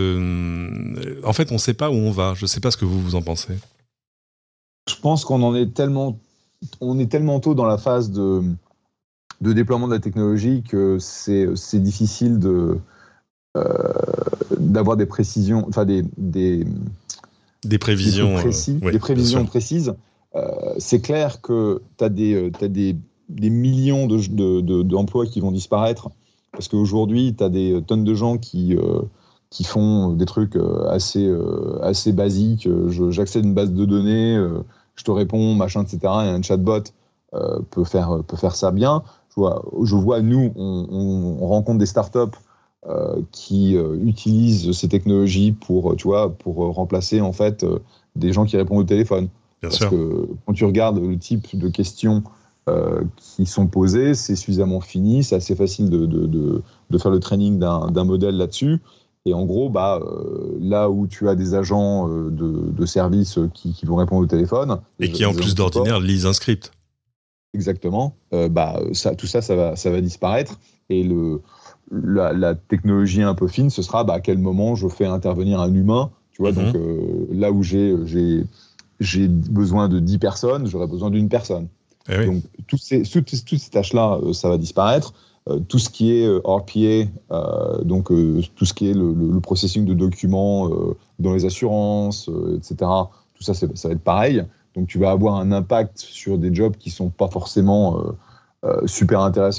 euh, en fait, on ne sait pas où on va. Je ne sais pas ce que vous, vous en pensez. Je pense qu'on en est tellement, on est tellement tôt dans la phase de, de déploiement de la technologie que c'est, c'est difficile de, euh, d'avoir des précisions, enfin des, des, des prévisions, des précis, euh, ouais, des prévisions précises. Euh, c'est clair que tu as des, t'as des, des millions de, de, de, d'emplois qui vont disparaître, parce qu'aujourd'hui, tu as des tonnes de gens qui, euh, qui font des trucs assez, euh, assez basiques. Je, j'accède à une base de données, euh, je te réponds, machin, et cetera. Et un chatbot euh, peut, faire, peut faire ça bien. Je vois, je vois nous, on, on, on rencontre des startups euh, qui euh, utilisent ces technologies pour, tu vois, pour remplacer en fait, euh, des gens qui répondent au téléphone. Bien Parce sûr. que quand tu regardes le type de questions euh, qui sont posées, c'est suffisamment fini, c'est assez facile de, de, de, de faire le training d'un, d'un modèle là-dessus. Et en gros, bah, euh, là où tu as des agents euh, de, de service qui, qui vont répondre au téléphone... Et qui, en plus d'ordinaire, lisent un script. Exactement. Euh, bah, ça, tout ça, ça va, ça va disparaître. Et le, la, la technologie un peu fine, ce sera bah, à quel moment je fais intervenir un humain. Tu vois, mm-hmm. Donc euh, là où j'ai... j'ai j'ai besoin de dix personnes, j'aurais besoin d'une personne. Eh oui. Donc, toutes ces, toutes, toutes ces tâches-là, euh, ça va disparaître. Euh, tout ce qui est euh, R P A, euh, donc euh, tout ce qui est le, le, le processing de documents euh, dans les assurances, euh, et cetera, tout ça, c'est, ça va être pareil. Donc, tu vas avoir un impact sur des jobs qui ne sont pas forcément euh, euh, super intéressants.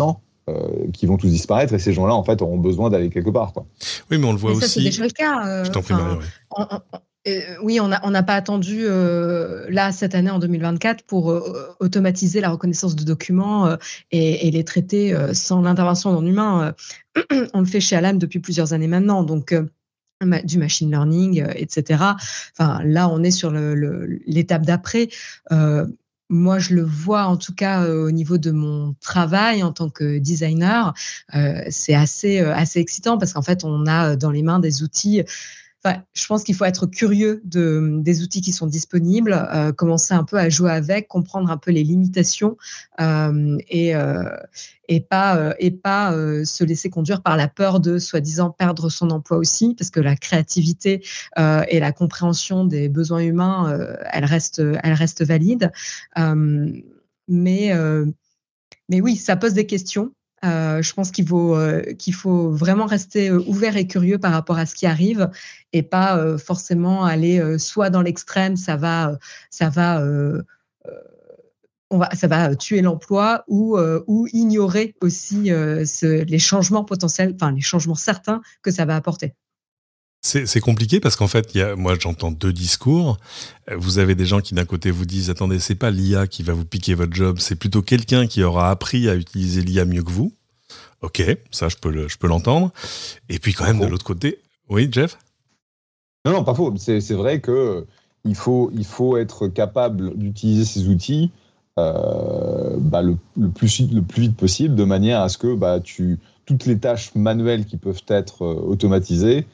euh, qui vont tous disparaître et ces gens-là, en fait, auront besoin d'aller quelque part, quoi. Oui, mais on le voit mais aussi. Ça, c'est déjà le cas. Euh, Je t'en prie, Marie, oui. On, on, euh, oui, on n'a on n'a pas attendu, euh, là, cette année, en deux mille vingt-quatre, pour euh, automatiser la reconnaissance de documents euh, et, et les traiter euh, sans l'intervention d'un humain. Euh, on le fait chez Alam depuis plusieurs années maintenant. Donc, euh, du machine learning, euh, et cetera. Enfin, là, on est sur le, le, l'étape d'après. Euh, moi, je le vois, en tout cas, euh, au niveau de mon travail en tant que designer, euh, c'est assez, euh, assez excitant parce qu'en fait, on a dans les mains des outils. Enfin, je pense qu'il faut être curieux de, des outils qui sont disponibles, euh, commencer un peu à jouer avec, comprendre un peu les limitations euh, et, euh, et pas, euh, et pas euh, se laisser conduire par la peur de, soi-disant, perdre son emploi aussi, parce que la créativité euh, et la compréhension des besoins humains, euh, elle reste, elle reste valide. Euh, mais, euh, mais oui, ça pose des questions. Euh, je pense qu'il faut, euh, qu'il faut vraiment rester euh, ouvert et curieux par rapport à ce qui arrive et pas euh, forcément aller euh, soit dans l'extrême, ça va, euh, ça va, euh, euh, on va, ça va tuer l'emploi ou, euh, ou ignorer aussi euh, ce, les changements potentiels, enfin les changements certains que ça va apporter. C'est, c'est compliqué parce qu'en fait, il y a, moi j'entends deux discours. Vous avez des gens qui d'un côté vous disent « Attendez, c'est pas l'I A qui va vous piquer votre job, c'est plutôt quelqu'un qui aura appris à utiliser l'I A mieux que vous. » Ok, ça je peux, le, je peux l'entendre. Et puis quand même de l'autre côté... Oui, Jeff ? Non, non, pas faux. C'est, c'est vrai qu'il faut, il faut être capable d'utiliser ces outils euh, bah, le, le, plus, le plus vite possible, de manière à ce que bah, tu, toutes les tâches manuelles qui peuvent être euh, automatisées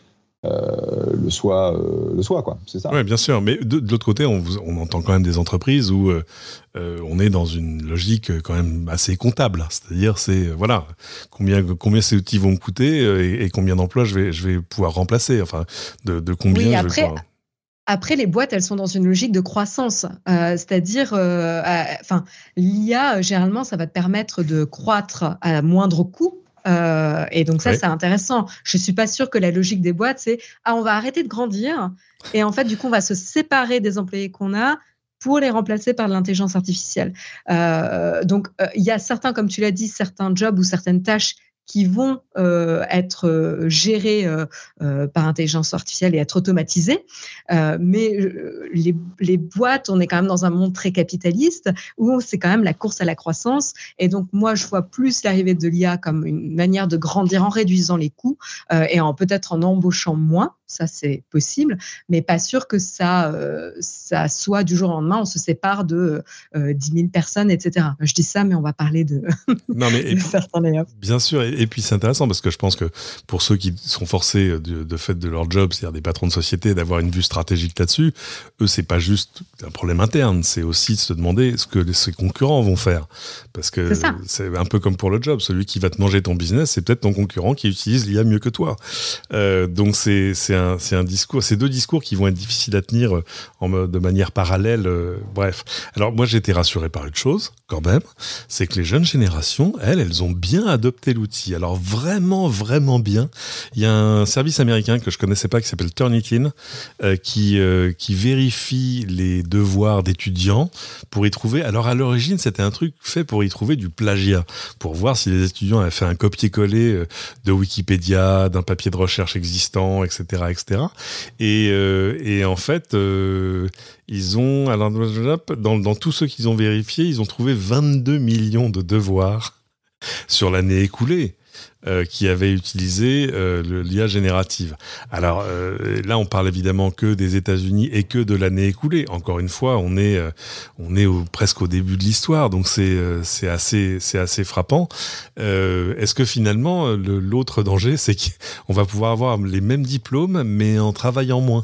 Euh, le soit, euh, le soit, quoi. C'est ça. Oui, bien sûr. Mais de, de l'autre côté, on, on entend quand même des entreprises où euh, on est dans une logique quand même assez comptable. C'est-à-dire, c'est voilà, combien, combien ces outils vont me coûter et, et combien d'emplois je vais, je vais pouvoir remplacer. Enfin, de, de combien. Oui, je après. vais pouvoir... Après, les boîtes, elles sont dans une logique de croissance. Euh, c'est-à-dire, euh, enfin, l'I A, généralement, ça va te permettre de croître à moindre coût. Euh, et donc ça, oui. C'est intéressant. Je suis pas sûre que la logique des boîtes, c'est ah, on va arrêter de grandir et en fait, du coup, on va se séparer des employés qu'on a pour les remplacer par de l'intelligence artificielle. Euh, donc, il euh, y a certains, comme tu l'as dit, certains jobs ou certaines tâches qui vont euh, être euh, gérés euh, euh, par intelligence artificielle et être automatisés. Euh, mais euh, les, les boîtes, on est quand même dans un monde très capitaliste où c'est quand même la course à la croissance. Et donc, moi, je vois plus l'arrivée de l'I A comme une manière de grandir en réduisant les coûts euh, et en peut-être en embauchant moins. Ça, c'est possible, mais pas sûr que ça, euh, ça soit du jour au lendemain, on se sépare de euh, dix mille personnes, et cetera. Je dis ça, mais on va parler de, non, mais de certains layoffs. Bien sûr, et, et puis c'est intéressant parce que je pense que pour ceux qui sont forcés de, de fait de leur job, c'est-à-dire des patrons de société, d'avoir une vue stratégique là-dessus, eux, c'est pas juste un problème interne, c'est aussi de se demander ce que les, ses concurrents vont faire. Parce que c'est, c'est un peu comme pour le job, celui qui va te manger ton business, c'est peut-être ton concurrent qui utilise l'I A mieux que toi. Euh, donc c'est, c'est un C'est un discours, c'est deux discours qui vont être difficiles à tenir en, de manière parallèle. Euh, bref. Alors moi, j'ai été rassuré par une chose, quand même, c'est que les jeunes générations, elles, elles ont bien adopté l'outil. Alors vraiment, vraiment bien. Il y a un service américain que je connaissais pas qui s'appelle Turnitin, euh, qui euh, qui vérifie les devoirs d'étudiants pour y trouver. Alors à l'origine, c'était un truc fait pour y trouver du plagiat, pour voir si les étudiants avaient fait un copier-coller de Wikipédia, d'un papier de recherche existant, et cetera, et cetera. Et, euh, et en fait, euh, ils ont, alors, dans, dans tous ceux qu'ils ont vérifiés, ils ont trouvé vingt-deux millions de devoirs sur l'année écoulée euh, qui avaient utilisé euh, le, l'I A générative. Alors euh, là, on parle évidemment que des États-Unis et que de l'année écoulée. Encore une fois, on est, euh, on est au, presque au début de l'histoire, donc c'est, euh, c'est assez, c'est assez frappant. Euh, est-ce que finalement, le, l'autre danger, c'est qu'on va pouvoir avoir les mêmes diplômes, mais en travaillant moins?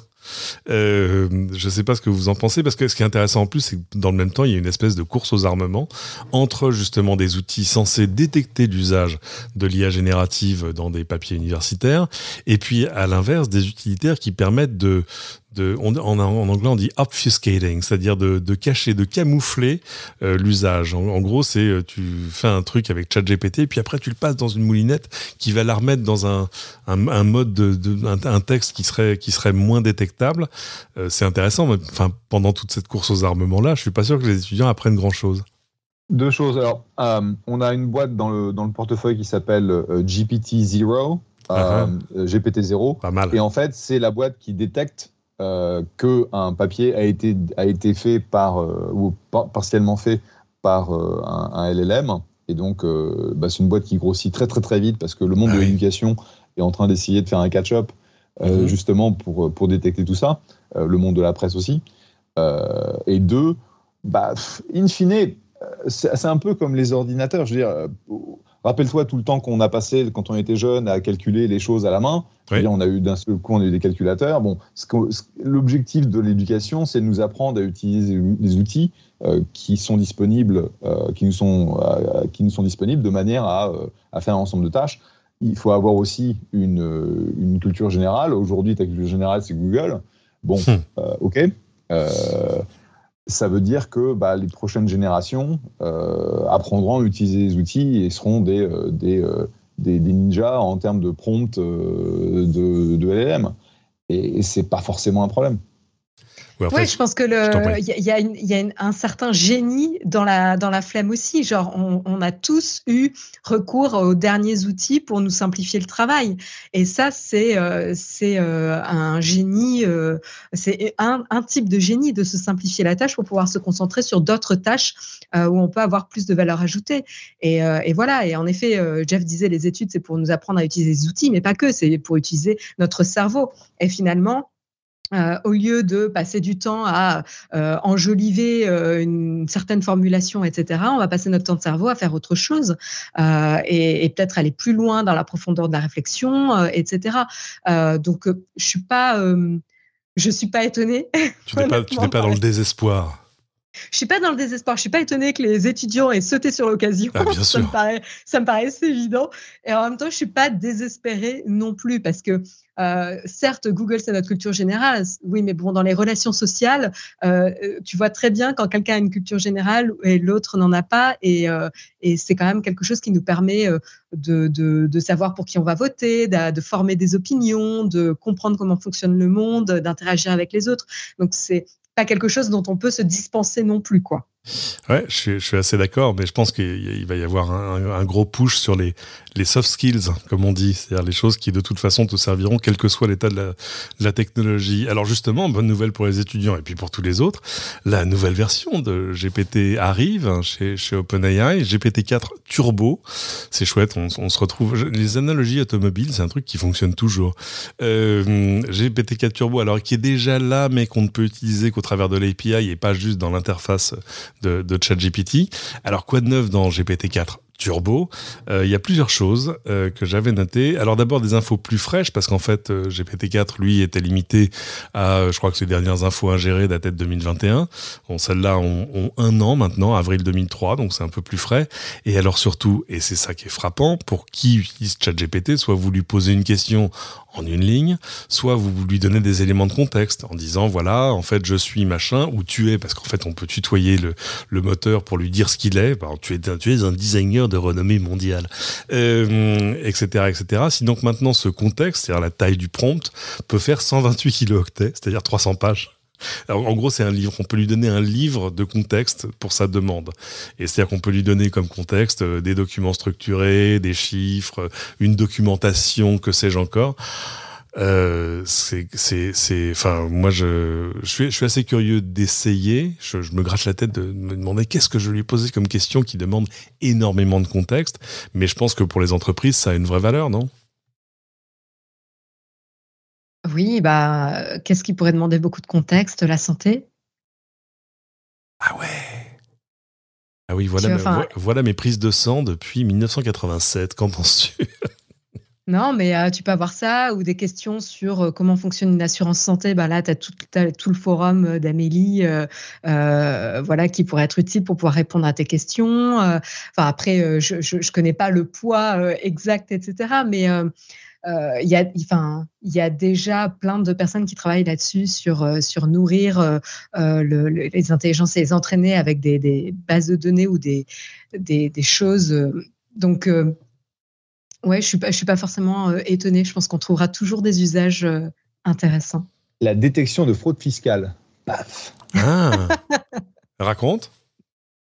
Euh, je ne sais pas ce que vous en pensez, parce que ce qui est intéressant en plus, c'est que dans le même temps, il y a une espèce de course aux armements entre justement des outils censés détecter l'usage de l'I A générative dans des papiers universitaires, et puis à l'inverse, des utilitaires qui permettent de De, on, en, en anglais, on dit obfuscating, c'est-à-dire de, de cacher, de camoufler euh, l'usage. En, en gros, c'est tu fais un truc avec ChatGPT, puis après tu le passes dans une moulinette qui va la remettre dans un, un, un mode de, de un, un texte qui serait qui serait moins détectable. Euh, c'est intéressant, mais enfin pendant toute cette course aux armements là, je suis pas sûr que les étudiants apprennent grand-chose. Deux choses. Alors, euh, on a une boîte dans le, dans le portefeuille qui s'appelle euh, G P T Zero, euh, uh-huh. G P T zéro. Pas mal. Et en fait, c'est la boîte qui détecte euh, qu'un papier a été, a été fait par, euh, ou par, partiellement fait par euh, un, un L L M. Et donc, euh, bah, c'est une boîte qui grossit très, très, très vite parce que le monde ah de oui. l'éducation est en train d'essayer de faire un catch-up, euh, mm-hmm. justement, pour, pour détecter tout ça. Euh, le monde de la presse aussi. Euh, et deux, bah, in fine, c'est, c'est un peu comme les ordinateurs. Je veux dire, euh, rappelle-toi tout le temps qu'on a passé quand on était jeune à calculer les choses à la main. Oui. Dire, on a eu d'un seul coup, on a eu des calculateurs. Bon, ce ce, l'objectif de l'éducation, c'est de nous apprendre à utiliser des outils euh, qui sont disponibles, euh, qui nous sont, euh, qui nous sont disponibles de manière à, euh, à faire un ensemble de tâches. Il faut avoir aussi une, une culture générale. Aujourd'hui, ta culture générale, c'est Google. Bon, hum. euh, ok. Euh, Ça veut dire que bah, les prochaines générations euh, apprendront à utiliser les outils et seront des, euh, des, euh, des, des ninjas en termes de prompt euh, de, de L L M. Et, et ce n'est pas forcément un problème. Oui, en fait, oui, je pense que le, il y a, une, y a une, un certain génie dans la dans la flemme aussi. Genre, on, on a tous eu recours aux derniers outils pour nous simplifier le travail. Et ça, c'est euh, c'est euh, un génie, euh, c'est un, un type de génie de se simplifier la tâche pour pouvoir se concentrer sur d'autres tâches euh, où on peut avoir plus de valeur ajoutée. Et, euh, et voilà. Et en effet, euh, Jeff disait les études, c'est pour nous apprendre à utiliser les outils, mais pas que. C'est pour utiliser notre cerveau. Et finalement. Euh, au lieu de passer du temps à euh, enjoliver euh, une certaine formulation, et cetera, on va passer notre temps de cerveau à faire autre chose euh, et, et peut-être aller plus loin dans la profondeur de la réflexion, euh, et cetera. Euh, donc, euh, je suis pas, euh, je suis pas étonnée. Tu n'es pas, tu n'es pas dans le désespoir. Je suis pas dans le désespoir. Je suis pas étonnée que les étudiants aient sauté sur l'occasion. Ah, bien sûr. Ça me paraît, ça me paraît assez évident. Et en même temps, je suis pas désespérée non plus parce que euh, certes, Google c'est notre culture générale. Oui, mais bon, dans les relations sociales, euh, tu vois très bien quand quelqu'un a une culture générale et l'autre n'en a pas. Et, euh, et c'est quand même quelque chose qui nous permet de, de, de savoir pour qui on va voter, de, de former des opinions, de comprendre comment fonctionne le monde, d'interagir avec les autres. Donc c'est pas quelque chose dont on peut se dispenser non plus, quoi. Ouais, je suis, je suis assez d'accord, mais je pense qu'il va y avoir un, un gros push sur les, les soft skills, comme on dit, c'est-à-dire les choses qui de toute façon te serviront, quel que soit l'état de la, de la technologie. Alors justement, bonne nouvelle pour les étudiants et puis pour tous les autres, la nouvelle version de G P T arrive chez, chez OpenAI, G P T quatre Turbo, c'est chouette, on, on se retrouve... Les analogies automobiles, c'est un truc qui fonctionne toujours. Euh, G P T quatre Turbo, alors qui est déjà là, mais qu'on ne peut utiliser qu'au travers de l'A P I et pas juste dans l'interface de, de ChatGPT. Alors, quoi de neuf dans G P T quatre Turbo? Euh, il y a plusieurs choses euh, que j'avais notées. Alors d'abord des infos plus fraîches, parce qu'en fait euh, G P T quatre, lui, était limité à, euh, je crois que ces dernières infos ingérées datent de deux mille vingt et un. Bon, celles-là ont, ont un an maintenant, avril deux mille trois, donc c'est un peu plus frais. Et alors surtout, et c'est ça qui est frappant, pour qui utilise ChatGPT, soit vous lui posez une question en une ligne, soit vous lui donnez des éléments de contexte en disant voilà, en fait je suis machin, ou tu es, parce qu'en fait on peut tutoyer le, le moteur pour lui dire ce qu'il est. Ben, tu es, tu es un designer de renommée mondiale, euh, et cetera, et cetera. Si donc maintenant ce contexte, c'est-à-dire la taille du prompt, peut faire cent vingt-huit kilooctets, c'est-à-dire trois cents pages. Alors, en gros, c'est un livre. On peut lui donner un livre de contexte pour sa demande. Et c'est-à-dire qu'on peut lui donner comme contexte euh, des documents structurés, des chiffres, une documentation, que sais-je encore. Euh, c'est, c'est, c'est, enfin, moi, je, je suis, je suis assez curieux d'essayer. Je, je me gratte la tête de me demander qu'est-ce que je lui ai posé comme question qui demande énormément de contexte. Mais je pense que pour les entreprises, ça a une vraie valeur, non ? Oui, bah, qu'est-ce qui pourrait demander beaucoup de contexte? La santé? Ah ouais. Ah oui, voilà, Tu vois, mes, enfin, voilà mes prises de sang depuis dix-neuf cent quatre-vingt-sept. Qu'en penses-tu? Non, mais euh, tu peux avoir ça ou des questions sur euh, comment fonctionne une assurance santé. Bah là, tu as tout, t'as tout le forum euh, d'Amélie euh, euh, voilà, qui pourrait être utile pour pouvoir répondre à tes questions. Euh, enfin, après, euh, je ne connais pas le poids euh, exact, et cetera. Mais euh, euh, y a, enfin, il y a déjà plein de personnes qui travaillent là-dessus sur, euh, sur nourrir euh, euh, le, le, les intelligences et les entraîner avec des, des bases de données ou des, des, des choses. Euh, donc, euh, ouais, je suis pas, je suis pas forcément euh, étonnée. Je pense qu'on trouvera toujours des usages euh, intéressants. La détection de fraude fiscale. Paf. Ah. Raconte.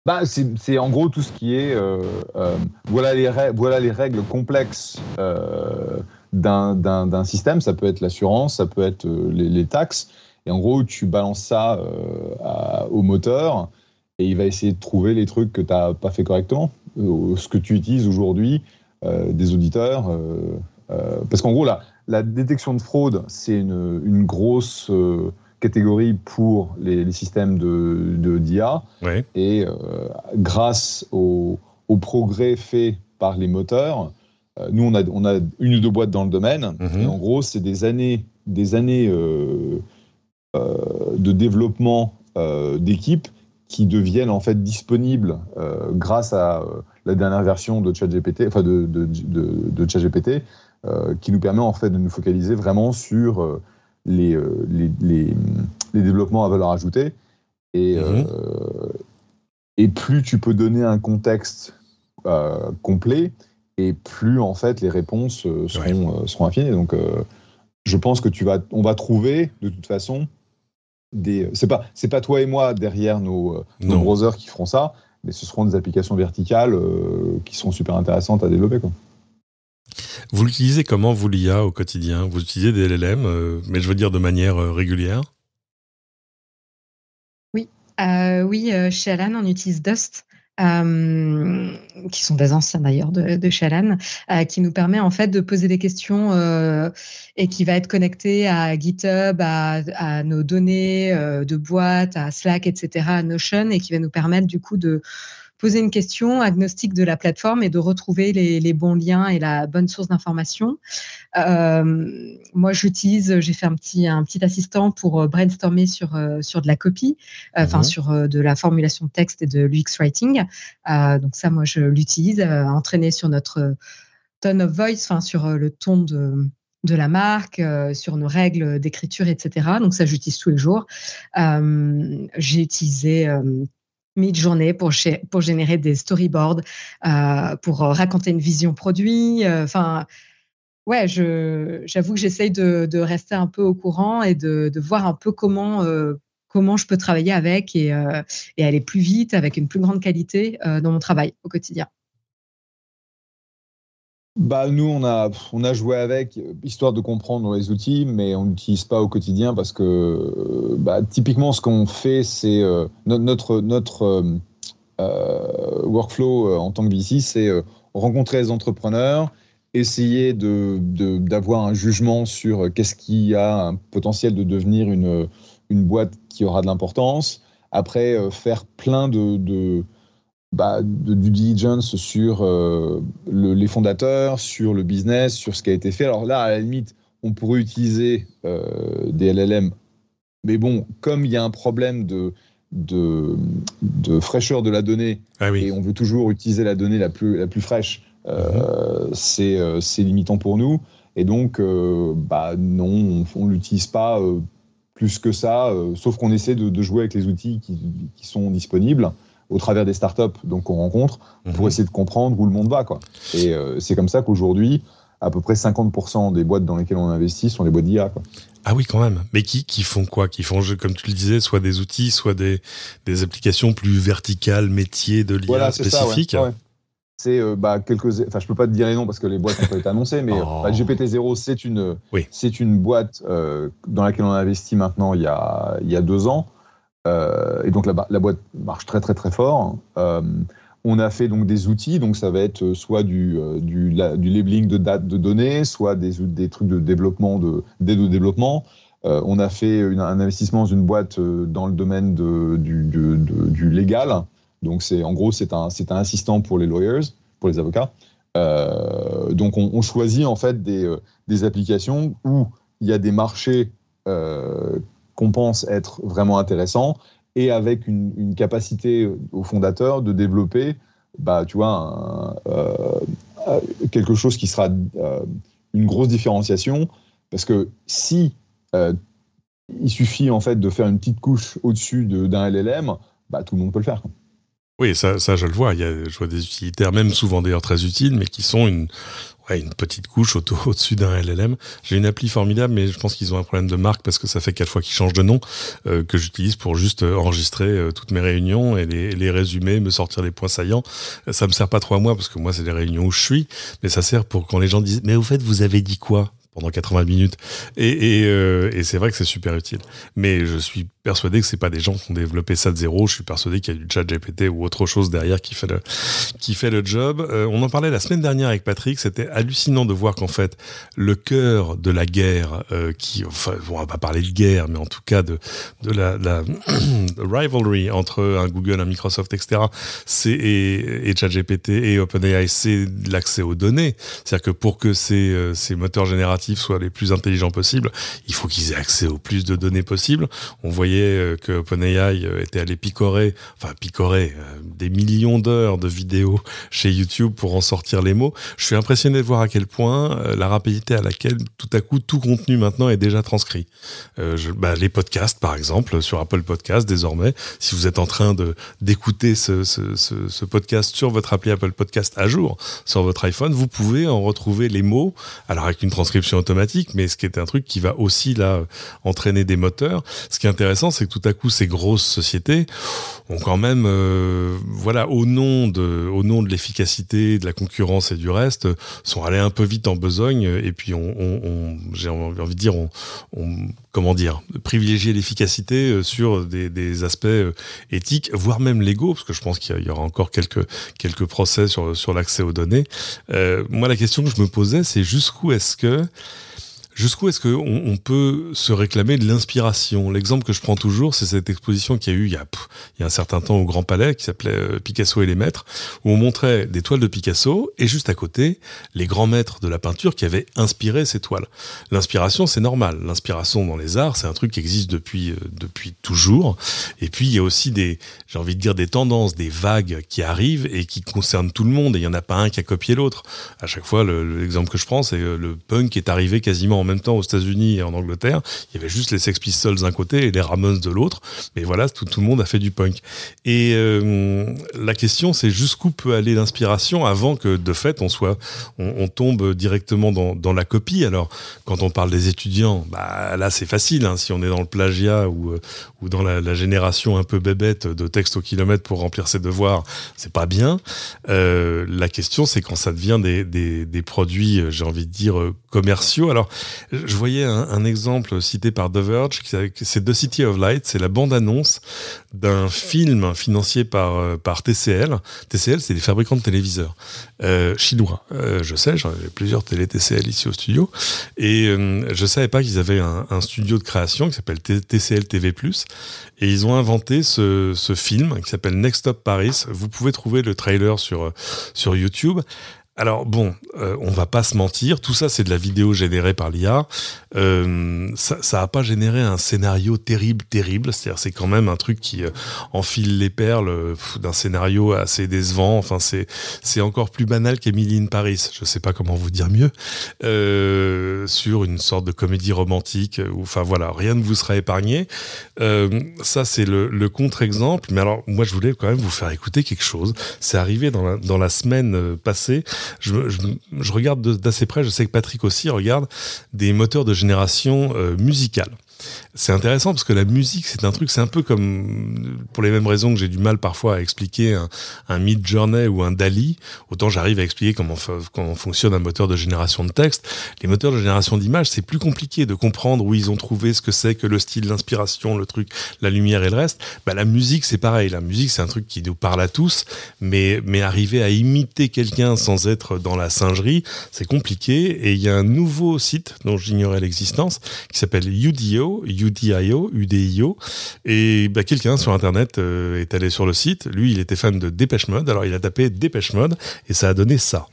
Bah, c'est, c'est en gros tout ce qui est euh, euh, voilà les règles, voilà les règles complexes euh, d'un, d'un, d'un système. Ça peut être l'assurance, ça peut être euh, les, les taxes. Et en gros, tu balances ça euh, à, au moteur et il va essayer de trouver les trucs que tu n'as pas fait correctement, euh, ce que tu utilises aujourd'hui euh, des auditeurs. Euh, euh, parce qu'en gros, la, la détection de fraude, c'est une, une grosse euh, catégorie pour les, les systèmes de, de, d'I A. Ouais. Et euh, grâce au, au progrès fait par les moteurs, euh, nous, on a, on a une ou deux boîtes dans le domaine. Mm-hmm. Et en gros, c'est des années, des années euh, euh, de développement euh, d'équipes qui deviennent en fait disponibles euh, grâce à euh, la dernière version de ChatGPT, enfin de, de, de, de ChatGPT, euh, qui nous permet en fait de nous focaliser vraiment sur euh, les, euh, les, les, les développements à valeur ajoutée. Et, mmh. euh, et plus tu peux donner un contexte euh, complet, et plus en fait les réponses euh, seront, ouais. euh, seront affinées. Donc, euh, je pense que tu vas, on va trouver de toute façon des. C'est pas, c'est pas toi et moi derrière nos, nos browsers qui feront ça, mais ce seront des applications verticales euh, qui seront super intéressantes à développer, quoi. Vous l'utilisez comment, vous, l'I A, au quotidien ? Vous utilisez des L L M, euh, mais je veux dire de manière euh, régulière ? Oui, euh, oui euh, chez Alan, on utilise Dust, euh, qui sont des anciens d'ailleurs de, de chez Alan, euh, qui nous permet en fait de poser des questions euh, et qui va être connecté à GitHub, à, à nos données euh, de boîte, à Slack, et cetera, à Notion, et qui va nous permettre du coup de poser une question agnostique de la plateforme et de retrouver les, les bons liens et la bonne source d'information. Euh, moi, j'utilise, j'ai fait un petit, un petit assistant pour brainstormer sur, euh, sur de la copie, enfin euh, mmh. sur euh, de la formulation de texte et de l'U X writing. Euh, donc ça, moi, je l'utilise, euh, entraîné sur notre tone of voice, enfin sur euh, le ton de de la marque, euh, sur nos règles d'écriture, et cetera. Donc ça, j'utilise tous les jours. Euh, j'ai utilisé euh, Midjourney pour, pour générer des storyboards, euh, pour raconter une vision produit. Enfin, euh, ouais, je, j'avoue que j'essaye de, de rester un peu au courant et de, de voir un peu comment, euh, comment je peux travailler avec et, euh, et aller plus vite, avec une plus grande qualité euh, dans mon travail au quotidien. Bah, nous, on a, on a joué avec, histoire de comprendre les outils, mais on n'utilise pas au quotidien parce que, bah, typiquement, ce qu'on fait, c'est euh, notre, notre euh, workflow euh, en tant que V C, c'est euh, rencontrer les entrepreneurs, essayer de, de, d'avoir un jugement sur qu'est-ce qui a un potentiel de devenir une, une boîte qui aura de l'importance. Après, euh, faire plein de... de Bah, de due diligence sur euh, le, les fondateurs, sur le business, sur ce qui a été fait. Alors là, à la limite, on pourrait utiliser euh, des L L M, mais bon, comme il y a un problème de, de, de fraîcheur de la donnée, ah oui. et on veut toujours utiliser la donnée la plus, la plus fraîche, euh, mmh. c'est, euh, c'est limitant pour nous. Et donc, euh, bah, non, on ne l'utilise pas euh, plus que ça, euh, sauf qu'on essaie de, de jouer avec les outils qui, qui sont disponibles au travers des startups donc, qu'on rencontre, mmh. pour essayer de comprendre où le monde va, quoi. Et euh, c'est comme ça qu'aujourd'hui, à peu près cinquante pour cent des boîtes dans lesquelles on investit sont des boîtes d'I A, quoi. Ah oui, quand même. Mais qui, qui font quoi ? Qui font, comme tu le disais, soit des outils, soit des, des applications plus verticales, métiers de l'I A voilà, spécifiques. C'est ça, ouais. Ouais. C'est euh, bah, quelques. Enfin, je peux pas te dire les noms parce que les boîtes n'ont pas été annoncées, mais oh. bah, G P T zéro, c'est une, oui. c'est une boîte euh, dans laquelle on a investi maintenant il y a, il y a deux ans. Euh, et donc la, la boîte marche très très très fort. Euh, on a fait donc des outils, donc ça va être soit du, euh, du, la, du labeling de dates de données, soit des, des trucs de développement, de, d'aide au développement. Euh, on a fait une, un investissement dans une boîte dans le domaine de, du, de, de, du légal. Donc c'est, en gros, c'est un, c'est un assistant pour les lawyers, pour les avocats. Euh, donc on, on choisit en fait des, des applications où il y a des marchés euh, qu'on pense être vraiment intéressant et avec une, une capacité aux fondateurs de développer, bah, tu vois, un, euh, quelque chose qui sera euh, une grosse différenciation, parce que si euh, il suffit en fait de faire une petite couche au-dessus de, d'un L L M, bah, tout le monde peut le faire, quoi. Oui, ça, ça je le vois. Il y a, je vois des utilitaires, même souvent d'ailleurs très utiles, mais qui sont une, ouais, une petite couche au- au-dessus d'un L L M. J'ai une appli formidable, mais je pense qu'ils ont un problème de marque parce que ça fait quatre fois qu'ils changent de nom, euh, que j'utilise pour juste euh, enregistrer euh, toutes mes réunions et les, les résumer, me sortir les points saillants. Ça me sert pas trop à moi parce que moi, c'est les réunions où je suis, mais ça sert pour quand les gens disent « Mais au fait, vous avez dit quoi ?» pendant quatre-vingts minutes. Et, et, euh, et c'est vrai que c'est super utile. Mais je suis persuadé que c'est pas des gens qui ont développé ça de zéro. Je suis persuadé qu'il y a du chat G P T ou autre chose derrière qui fait le, qui fait le job. Euh, on en parlait la semaine dernière avec Patrick. C'était hallucinant de voir qu'en fait, le cœur de la guerre, euh, qui, enfin, on va pas parler de guerre, mais en tout cas de, de la, la rivalry entre un Google, un Microsoft, et cetera. C'est, et, et ChatGPT et OpenAI, c'est l'accès aux données. C'est-à-dire que pour que ces, euh, ces moteurs génératifs soient les plus intelligents possibles, il faut qu'ils aient accès au plus de données possibles. On voyait que OpenAI était allé picorer, enfin picorer, euh, des millions d'heures de vidéos chez YouTube pour en sortir les mots. Je suis impressionné de voir à quel point euh, la rapidité à laquelle tout à coup tout contenu maintenant est déjà transcrit. Euh, je, bah, les podcasts par exemple sur Apple Podcasts désormais, si vous êtes en train de d'écouter ce, ce, ce, ce podcast sur votre appli Apple Podcast à jour sur votre iPhone, vous pouvez en retrouver les mots, alors avec une transcription automatique, mais ce qui est un truc qui va aussi là entraîner des moteurs. Ce qui est intéressant, c'est que tout à coup ces grosses sociétés ont quand même, euh, voilà, au nom de, au nom de l'efficacité, de la concurrence et du reste, sont allés un peu vite en besogne. Et puis on, on, on j'ai envie de dire, on, on comment dire, privilégier l'efficacité sur des, des aspects éthiques, voire même légaux, parce que je pense qu'il y aura encore quelques quelques procès sur sur l'accès aux données. Euh, moi, la question que je me posais, c'est jusqu'où est-ce que Jusqu'où est-ce qu'on on peut se réclamer de l'inspiration ? L'exemple que je prends toujours, c'est cette exposition qu'il y a eu il y a, pff, il y a un certain temps au Grand Palais, qui s'appelait euh, Picasso et les maîtres, où on montrait des toiles de Picasso, et juste à côté, les grands maîtres de la peinture qui avaient inspiré ces toiles. L'inspiration, c'est normal. L'inspiration dans les arts, c'est un truc qui existe depuis, euh, depuis toujours. Et puis, il y a aussi des, j'ai envie de dire, des tendances, des vagues qui arrivent et qui concernent tout le monde, et il n'y en a pas un qui a copié l'autre. À chaque fois, le, l'exemple que je prends, c'est euh, le punk qui est arrivé quasiment en même temps aux États-Unis et en Angleterre. Il y avait juste les Sex Pistols d'un côté et les Ramones de l'autre. Mais voilà, tout, tout le monde a fait du punk. Et euh, la question, c'est jusqu'où peut aller l'inspiration avant que, de fait, on soit, on, on tombe directement dans, dans la copie. Alors, quand on parle des étudiants, bah là, c'est facile. Hein, si on est dans le plagiat ou, ou dans la, la génération un peu bébête de textes au kilomètre pour remplir ses devoirs, c'est pas bien. Euh, la question, c'est quand ça devient des, des, des produits, j'ai envie de dire, commerciaux. Alors, je voyais un, un exemple cité par The Verge, c'est The City of Light, c'est la bande-annonce d'un film financé par, par T C L. T C L, c'est des fabricants de téléviseurs euh, chinois. Euh, je sais, j'en avais plusieurs télé T C L ici au studio, et euh, je savais pas qu'ils avaient un, un studio de création qui s'appelle T C L T V plus, et ils ont inventé ce, ce film qui s'appelle Next Stop Paris. Vous pouvez trouver le trailer sur, sur YouTube. Alors bon, euh, on va pas se mentir, tout ça c'est de la vidéo générée par l'I A. Euh, ça, ça a pas généré un scénario terrible, terrible. C'est-à-dire c'est quand même un truc qui euh, enfile les perles euh, d'un scénario assez décevant. Enfin c'est c'est encore plus banal qu'Emily in Paris. Je sais pas comment vous dire mieux. Euh, sur une sorte de comédie romantique. Où, enfin voilà, rien ne vous sera épargné. Euh, ça c'est le, le contre-exemple. Mais alors moi je voulais quand même vous faire écouter quelque chose. C'est arrivé dans la dans la semaine passée. Je, je, je regarde d'assez près, je sais que Patrick aussi regarde des moteurs de génération euh, musicale. C'est intéressant parce que la musique, c'est un truc, c'est un peu comme, pour les mêmes raisons que j'ai du mal parfois à expliquer un, un Midjourney ou un Dali, autant j'arrive à expliquer comment, comment fonctionne un moteur de génération de texte. Les moteurs de génération d'images, c'est plus compliqué de comprendre où ils ont trouvé ce que c'est que le style, l'inspiration, le truc, la lumière et le reste. Bah, la musique, c'est pareil. La musique, c'est un truc qui nous parle à tous, mais, mais arriver à imiter quelqu'un sans être dans la singerie, c'est compliqué. Et il y a un nouveau site dont j'ignorais l'existence qui s'appelle U D O, U D I O, U D I O, et bah, quelqu'un sur internet euh, est allé sur le site. Lui, il était fan de Depeche Mode, alors il a tapé Depeche Mode et ça a donné ça.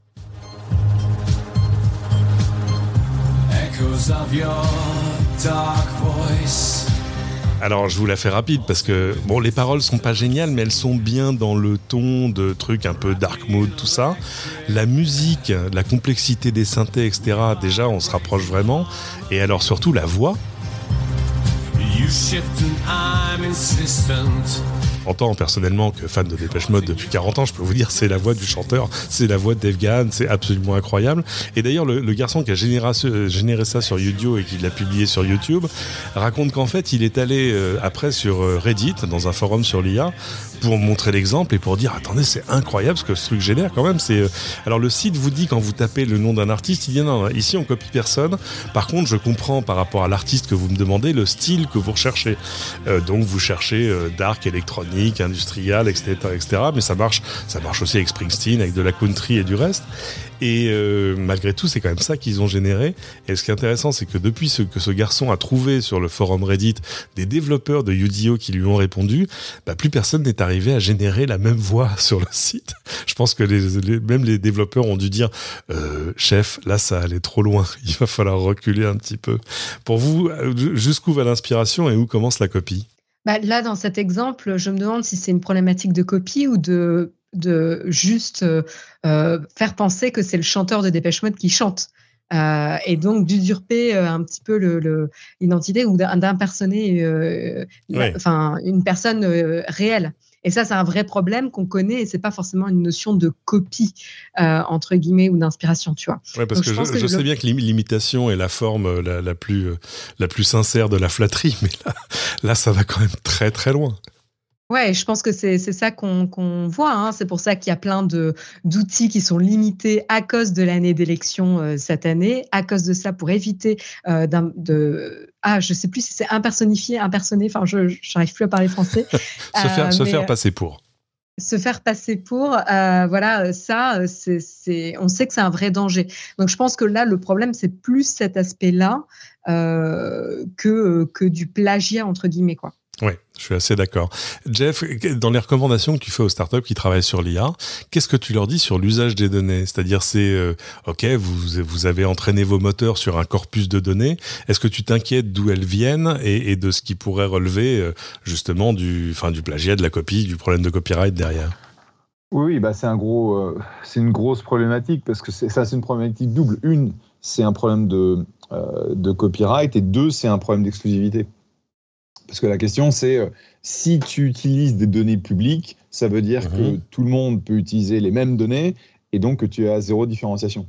Echoes of your dark voice. Alors, je vous la fais rapide parce que, bon, les paroles sont pas géniales, mais elles sont bien dans le ton de trucs un peu dark mode, tout ça. La musique, la complexité des synthés, et cetera, déjà, on se rapproche vraiment. Et alors, surtout, la voix. You shift and I'm insistent. En tant personnellement que fan de Depeche Mode depuis quarante ans, je peux vous dire c'est la voix du chanteur, c'est la voix de Dave Gahan, c'est absolument incroyable. Et d'ailleurs le, le garçon qui a généré, généré ça sur YouTube et qui l'a publié sur YouTube raconte qu'en fait il est allé euh, après sur euh, Reddit dans un forum sur l'I A pour montrer l'exemple et pour dire attendez c'est incroyable ce que ce truc génère quand même. C'est euh... alors le site vous dit quand vous tapez le nom d'un artiste, il dit non, non ici on copie personne. Par contre je comprends par rapport à l'artiste que vous me demandez le style que vous recherchez. Euh, donc vous cherchez euh, dark, électronique, industriel, et cetera, et cetera. Mais ça marche, ça marche aussi avec Springsteen, avec de la country et du reste. Et euh, malgré tout, c'est quand même ça qu'ils ont généré. Et ce qui est intéressant, c'est que depuis ce, que ce garçon a trouvé sur le forum Reddit des développeurs de Udio qui lui ont répondu, bah, plus personne n'est arrivé à générer la même voix sur le site. Je pense que les, les, même les développeurs ont dû dire euh, « Chef, là, ça allait trop loin. Il va falloir reculer un petit peu. » Pour vous, jusqu'où va l'inspiration et où commence la copie ? Bah, là, dans cet exemple, je me demande si c'est une problématique de copie ou de... de juste euh, faire penser que c'est le chanteur de Depeche Mode qui chante euh, et donc d'usurper euh, un petit peu le, le, l'identité ou d'impersoner euh, oui. enfin, une personne euh, réelle. Et ça, c'est un vrai problème qu'on connaît et c'est pas forcément une notion de copie, euh, entre guillemets, ou d'inspiration, tu vois. Ouais, parce donc, que je, je, que je sais le... bien que l'imitation est la forme la, la, plus, la plus sincère de la flatterie, mais là, là, ça va quand même très, très loin. Ouais, je pense que c'est, c'est ça qu'on, qu'on voit. Hein. C'est pour ça qu'il y a plein de, d'outils qui sont limités à cause de l'année d'élection euh, cette année, à cause de ça, pour éviter euh, d'un, de... Ah, je sais plus si c'est impersonnifié, impersonné, enfin, je n'arrive plus à parler français. se faire, euh, se mais, faire passer pour. Se faire passer pour, euh, voilà, ça, c'est, c'est, on sait que c'est un vrai danger. Donc, je pense que là, le problème, c'est plus cet aspect-là euh, que, que du plagiat, entre guillemets, quoi. Oui, je suis assez d'accord. Jeff, dans les recommandations que tu fais aux startups qui travaillent sur l'I A, qu'est-ce que tu leur dis sur l'usage des données ? C'est-à-dire, c'est euh, OK, vous, vous avez entraîné vos moteurs sur un corpus de données. Est-ce que tu t'inquiètes d'où elles viennent et, et de ce qui pourrait relever euh, justement du, enfin, du plagiat, de la copie, du problème de copyright derrière ? Oui, bah c'est un gros, euh, c'est une grosse problématique parce que c'est, ça, c'est une problématique double. Une, c'est un problème de, euh, de copyright et deux, c'est un problème d'exclusivité. Parce que la question, c'est euh, si tu utilises des données publiques, ça veut dire mmh. que tout le monde peut utiliser les mêmes données et donc que tu as zéro différenciation.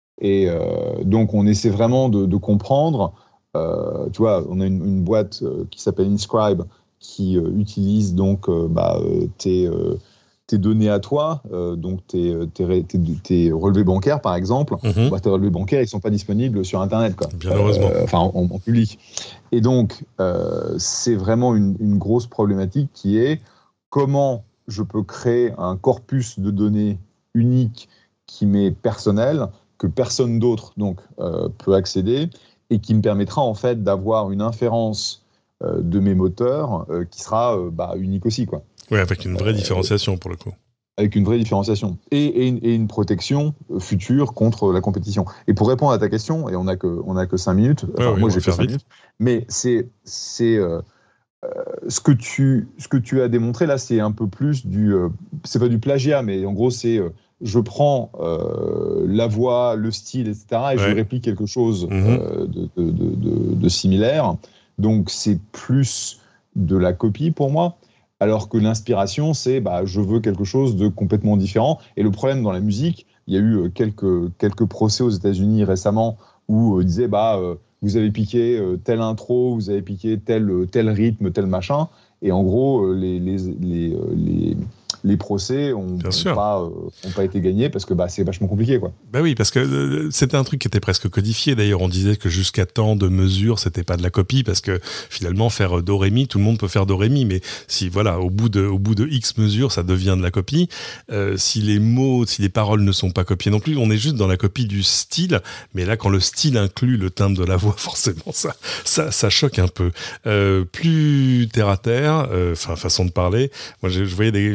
Et euh, donc, on essaie vraiment de, de comprendre. Euh, tu vois, on a une, une boîte euh, qui s'appelle Inscribe qui euh, utilise donc euh, bah, euh, tes, euh, tes données à toi, euh, donc tes, tes, tes, tes relevés bancaires, par exemple. Mmh. Bah, tes relevés bancaires, ils ne sont pas disponibles sur Internet, quoi. Bien heureusement. Euh, enfin, en, en public. Et donc, euh, c'est vraiment une, une grosse problématique qui est comment je peux créer un corpus de données unique qui m'est personnel, que personne d'autre donc, euh, peut accéder, et qui me permettra en fait d'avoir une inférence euh, de mes moteurs euh, qui sera euh, bah, unique aussi, quoi. Oui, avec une vraie euh, différenciation pour le coup. Avec une vraie différenciation et, et, une, et une protection future contre la compétition. Et pour répondre à ta question, et on n'a que, on a que cinq minutes, enfin, oui, moi j'ai fait cinq minutes, mais c'est, c'est euh, euh, ce, que tu, ce que tu as démontré là, c'est un peu plus du, euh, c'est pas du plagiat, mais en gros c'est, euh, je prends euh, la voix, le style, et cetera, et ouais. je réplique quelque chose mmh. euh, de, de, de, de, de similaire. Donc c'est plus de la copie pour moi. Alors que l'inspiration, c'est bah, je veux quelque chose de complètement différent. Et le problème dans la musique, il y a eu quelques, quelques procès aux États-Unis récemment où euh, ils disaient bah, euh, vous avez piqué euh, telle intro, vous avez piqué tel, tel rythme, tel machin. Et en gros, euh, les, les, les, les, les procès n'ont pas, euh, pas été gagnés parce que bah, c'est vachement compliqué, quoi. Bah oui, parce que euh, c'était un truc qui était presque codifié. D'ailleurs, on disait que jusqu'à tant de mesures, c'était pas de la copie parce que finalement, faire do ré mi, tout le monde peut faire do ré mi, mais si voilà, au bout de, au bout de X mesures, ça devient de la copie. Euh, si les mots, si les paroles ne sont pas copiées non plus, on est juste dans la copie du style. Mais là, quand le style inclut le timbre de la voix, forcément, ça, ça, ça choque un peu. Euh, plus terre à terre, enfin euh, façon de parler. Moi, je, je voyais des, une création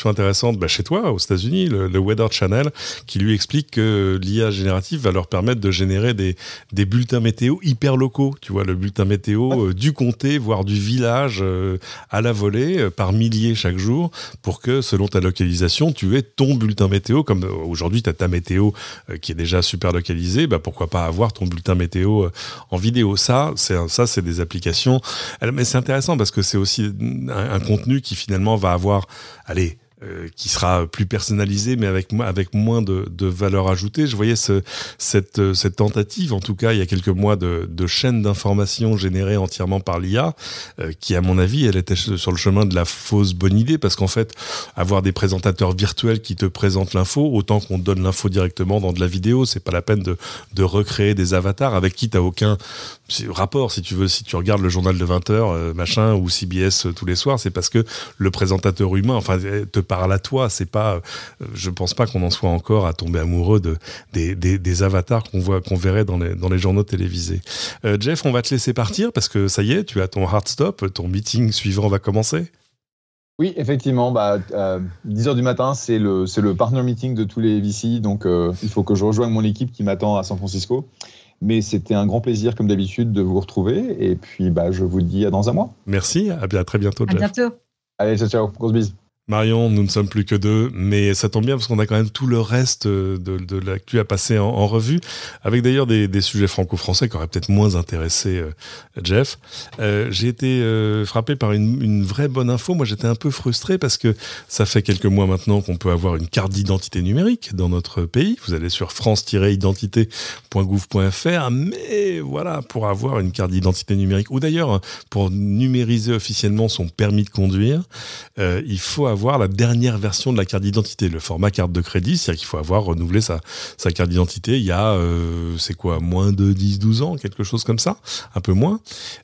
intéressante bah, chez toi, aux États-Unis, le, le Weather Channel, qui lui explique que l'I A générative va leur permettre de générer des, des bulletins météo hyper locaux. Tu vois, le bulletin météo euh, du comté, voire du village, euh, à la volée, euh, par milliers chaque jour, pour que, selon ta localisation, tu aies ton bulletin météo. Comme euh, aujourd'hui, tu as ta météo euh, qui est déjà super localisée, bah, pourquoi pas avoir ton bulletin météo euh, en vidéo. Ça, c'est, ça, c'est des applications. Mais c'est intéressant parce que c'est aussi un, un contenu qui finalement va avoir, allez, euh, qui sera plus personnalisé, mais avec avec moins de, de valeur ajoutée. Je voyais ce, cette cette tentative, en tout cas, il y a quelques mois, de, de chaîne d'information générée entièrement par l'I A, euh, qui, à mon avis, elle était sur le chemin de la fausse bonne idée, parce qu'en fait, avoir des présentateurs virtuels qui te présentent l'info, autant qu'on donne l'info directement dans de la vidéo, c'est pas la peine de de recréer des avatars avec qui t'as aucun rapport, si tu veux. Si tu regardes le journal de vingt heures, euh, machin, ou C B S euh, tous les soirs, c'est parce que le présentateur humain, enfin, te parle à toi. C'est pas, euh, je pense pas qu'on en soit encore à tomber amoureux de des, des, des avatars qu'on voit, qu'on verrait dans les dans les journaux télévisés. Euh, Jeff, on va te laisser partir parce que ça y est, tu as ton hard stop, ton meeting suivant va commencer. Oui, effectivement, bah, euh, dix heures du matin, c'est le, c'est le partner meeting de tous les V C, donc euh, il faut que je rejoigne mon équipe qui m'attend à San Francisco. Mais c'était un grand plaisir, comme d'habitude, de vous retrouver. Et puis, bah, je vous dis à dans un mois. Merci, à, à très bientôt, Jeff. À bientôt. Allez, ciao, ciao, grosse bise. Marion, nous ne sommes plus que deux, mais ça tombe bien parce qu'on a quand même tout le reste de, de l'actu à passer en, en revue, avec d'ailleurs des, des sujets franco-français qui auraient peut-être moins intéressé euh, Jeff. Euh, j'ai été euh, frappé par une, une vraie bonne info. Moi, j'étais un peu frustré parce que ça fait quelques mois maintenant qu'on peut avoir une carte d'identité numérique dans notre pays. Vous allez sur france tiret identité point gouv point f r, mais voilà, pour avoir une carte d'identité numérique, ou d'ailleurs pour numériser officiellement son permis de conduire, euh, il faut avoir la dernière version de la carte d'identité, le format carte de crédit, c'est-à-dire qu'il faut avoir renouvelé sa, sa carte d'identité il y a, euh, c'est quoi, moins de dix douze ans, quelque chose comme ça, un peu moins.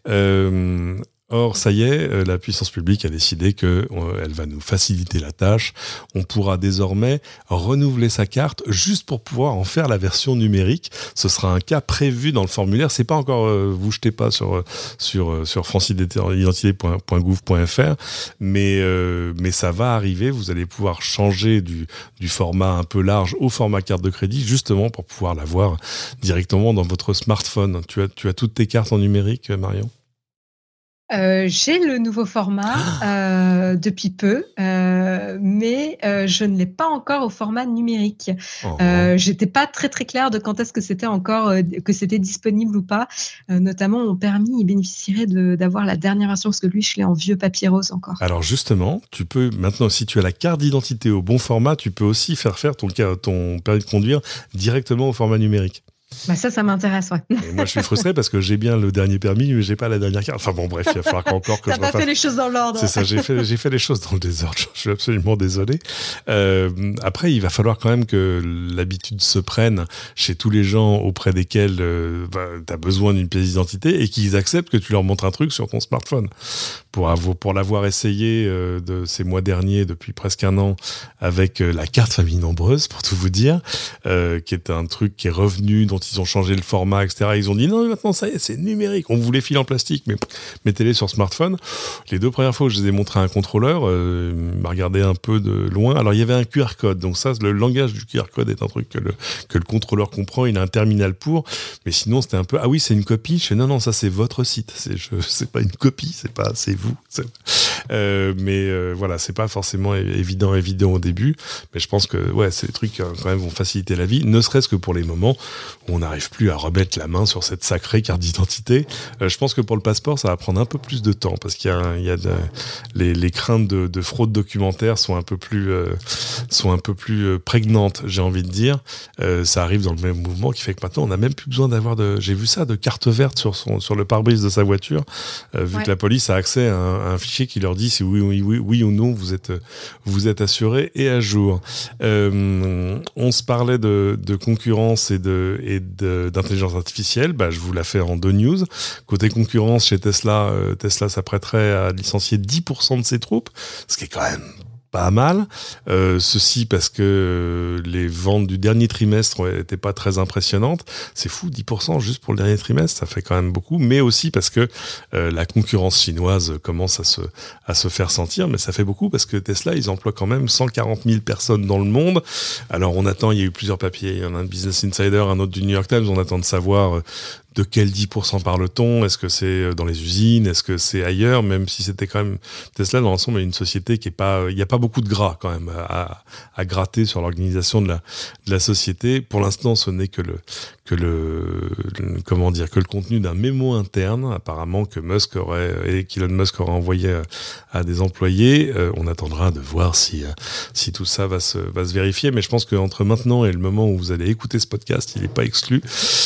Euh, Or, ça y est, la puissance publique a décidé qu'elle va nous faciliter la tâche. On pourra désormais renouveler sa carte juste pour pouvoir en faire la version numérique. Ce sera un cas prévu dans le formulaire. C'est pas encore, euh, vous jetez pas sur sur sur france identité point gouv point f r, mais euh, mais ça va arriver. Vous allez pouvoir changer du du format un peu large au format carte de crédit, justement pour pouvoir l'avoir directement dans votre smartphone. Tu as tu as toutes tes cartes en numérique, Marion ? Euh, j'ai le nouveau format euh, depuis peu, euh, mais euh, je ne l'ai pas encore au format numérique. Oh. Euh, j'étais pas très très claire de quand est-ce que c'était encore euh, que c'était disponible ou pas. Euh, notamment, mon permis, il bénéficierait de, d'avoir la dernière version parce que lui, je l'ai en vieux papier rose encore. Alors justement, tu peux maintenant, si tu as la carte d'identité au bon format, tu peux aussi faire faire ton ton permis de conduire directement au format numérique. Bah ça, ça m'intéresse, ouais. Et moi, je suis frustré parce que j'ai bien le dernier permis, mais j'ai pas la dernière carte. Enfin bon, bref, il va falloir qu'encore que T'as je pas refasse. fait les choses dans l'ordre. C'est ça, j'ai fait, j'ai fait les choses dans le désordre. Je suis absolument désolé. Euh, après, il va falloir quand même que l'habitude se prenne chez tous les gens auprès desquels euh, bah, t'as besoin d'une pièce d'identité et qu'ils acceptent que tu leur montres un truc sur ton smartphone. Pour avoir, pour l'avoir essayé euh, de ces mois derniers, depuis presque un an, avec euh, la carte famille nombreuse, pour tout vous dire, euh, qui est un truc qui est revenu, dont ils ont changé le format, et cetera. Ils ont dit non, mais maintenant ça y est, c'est numérique. On vous les file en plastique, mais mettez-les sur smartphone. Les deux premières fois où je les ai montrés à un contrôleur, euh, il m'a regardé un peu de loin. Alors il y avait un Q R code, donc ça, le langage du Q R code est un truc que le que le contrôleur comprend. Il a un terminal pour, mais sinon c'était un peu ah oui, c'est une copie. Je fais non non, ça c'est votre site. C'est je c'est pas une copie, c'est pas c'est vous. C'est... Euh, mais euh, voilà, c'est pas forcément évident évident au début, mais je pense que ouais, ces trucs quand même vont faciliter la vie, ne serait-ce que pour les moments où on n'arrive plus à remettre la main sur cette sacrée carte d'identité. Euh, je pense que pour le passeport, ça va prendre un peu plus de temps parce qu'il y a, il y a de, les, les craintes de, de fraude documentaire sont un peu plus euh, sont un peu plus euh, prégnantes, j'ai envie de dire. Euh, ça arrive dans le même mouvement qui fait que maintenant on n'a même plus besoin d'avoir de, j'ai vu ça, de carte verte sur son sur le pare-brise de sa voiture, euh, vu ouais. que la police a accès à un, à un fichier qui leur dit si oui, oui, oui, oui ou non vous êtes vous êtes assuré et à jour. Euh, on se parlait de, de concurrence et de et de, d'intelligence artificielle. Bah, je vous la fais en deux news. Côté concurrence, chez Tesla, euh, Tesla s'apprêterait à licencier dix pour cent de ses troupes, ce qui est quand même pas mal. Euh, ceci parce que les ventes du dernier trimestre n'étaient pas très impressionnantes. C'est fou, dix pour cent juste pour le dernier trimestre, ça fait quand même beaucoup. Mais aussi parce que euh, la concurrence chinoise commence à se, à se faire sentir. Mais ça fait beaucoup parce que Tesla, ils emploient quand même cent quarante mille personnes dans le monde. Alors on attend, il y a eu plusieurs papiers. Il y en a un de Business Insider, un autre du New York Times. On attend de savoir de quel dix pour cent parle-t-on. Est-ce que c'est dans les usines? Est-ce que c'est ailleurs? Même si c'était quand même Tesla, dans l'ensemble, est une société qui est pas... Il n'y a pas beaucoup de gras quand même à, à gratter sur l'organisation de la, de la société. Pour l'instant, ce n'est que le, que le, le comment dire, que le contenu d'un mémo interne, apparemment, que Musk aurait, et qu'Elon Musk aurait envoyé à, à des employés. Euh, on attendra de voir si, si tout ça va se, va se vérifier. Mais je pense qu'entre maintenant et le moment où vous allez écouter ce podcast, il n'est pas exclu.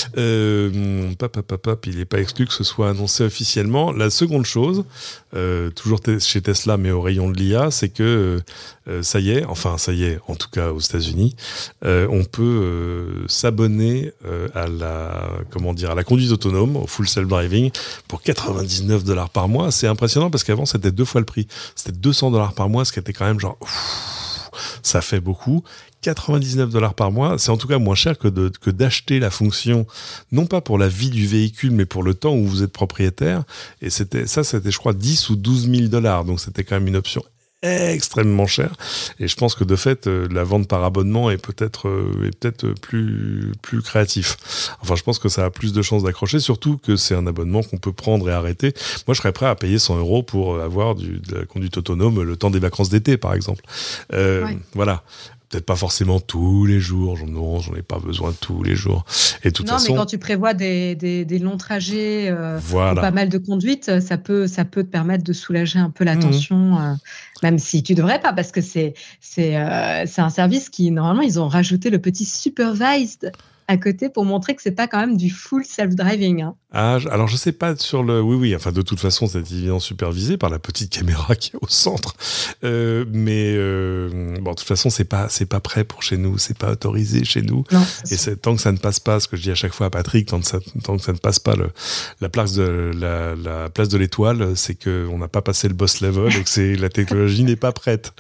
Euh, Pap, pap, pap, pap, il n'est pas exclu que ce soit annoncé officiellement. La seconde chose, euh, toujours te- chez Tesla, mais au rayon de l'I A, c'est que euh, ça y est, enfin ça y est, en tout cas aux États-Unis, euh, on peut euh, s'abonner euh, à la, comment dire, à la conduite autonome, au full self-driving, pour quatre-vingt-dix-neuf dollars par mois. C'est impressionnant parce qu'avant c'était deux fois le prix. C'était deux cents dollars par mois, ce qui était quand même genre, ouf, ça fait beaucoup. quatre-vingt-dix-neuf dollars par mois, c'est en tout cas moins cher que, de, que d'acheter la fonction, non pas pour la vie du véhicule, mais pour le temps où vous êtes propriétaire. Et c'était, ça, c'était, je crois, dix ou douze mille dollars. Donc, c'était quand même une option extrêmement chère. Et je pense que, de fait, euh, la vente par abonnement est peut-être, euh, est peut-être plus, plus créatif. Enfin, je pense que ça a plus de chances d'accrocher, surtout que c'est un abonnement qu'on peut prendre et arrêter. Moi, je serais prêt à payer cent euros pour avoir du, de la conduite autonome le temps des vacances d'été, par exemple. Euh, ouais. Voilà. Peut-être pas forcément tous les jours, non, j'en ai pas besoin tous les jours. Et de toute non, façon, mais quand tu prévois des, des, des longs trajets, euh, voilà. ou pas mal de conduite, ça peut, ça peut te permettre de soulager un peu la tension, mmh. euh, même si tu devrais pas, parce que c'est, c'est, euh, c'est un service qui, normalement, ils ont rajouté le petit supervised à côté pour montrer que c'est pas quand même du full self-driving. Hein. Ah, alors je sais pas sur le, oui oui, enfin de toute façon c'est évidemment supervisé par la petite caméra qui est au centre, euh, mais euh, bon de toute façon c'est pas c'est pas prêt pour chez nous, c'est pas autorisé chez nous. Non, et c'est, tant que ça ne passe pas, ce que je dis à chaque fois à Patrick, tant que ça, tant que ça ne passe pas le, la place de la, la place de l'étoile, c'est que on n'a pas passé le boss level et que c'est la technologie n'est pas prête.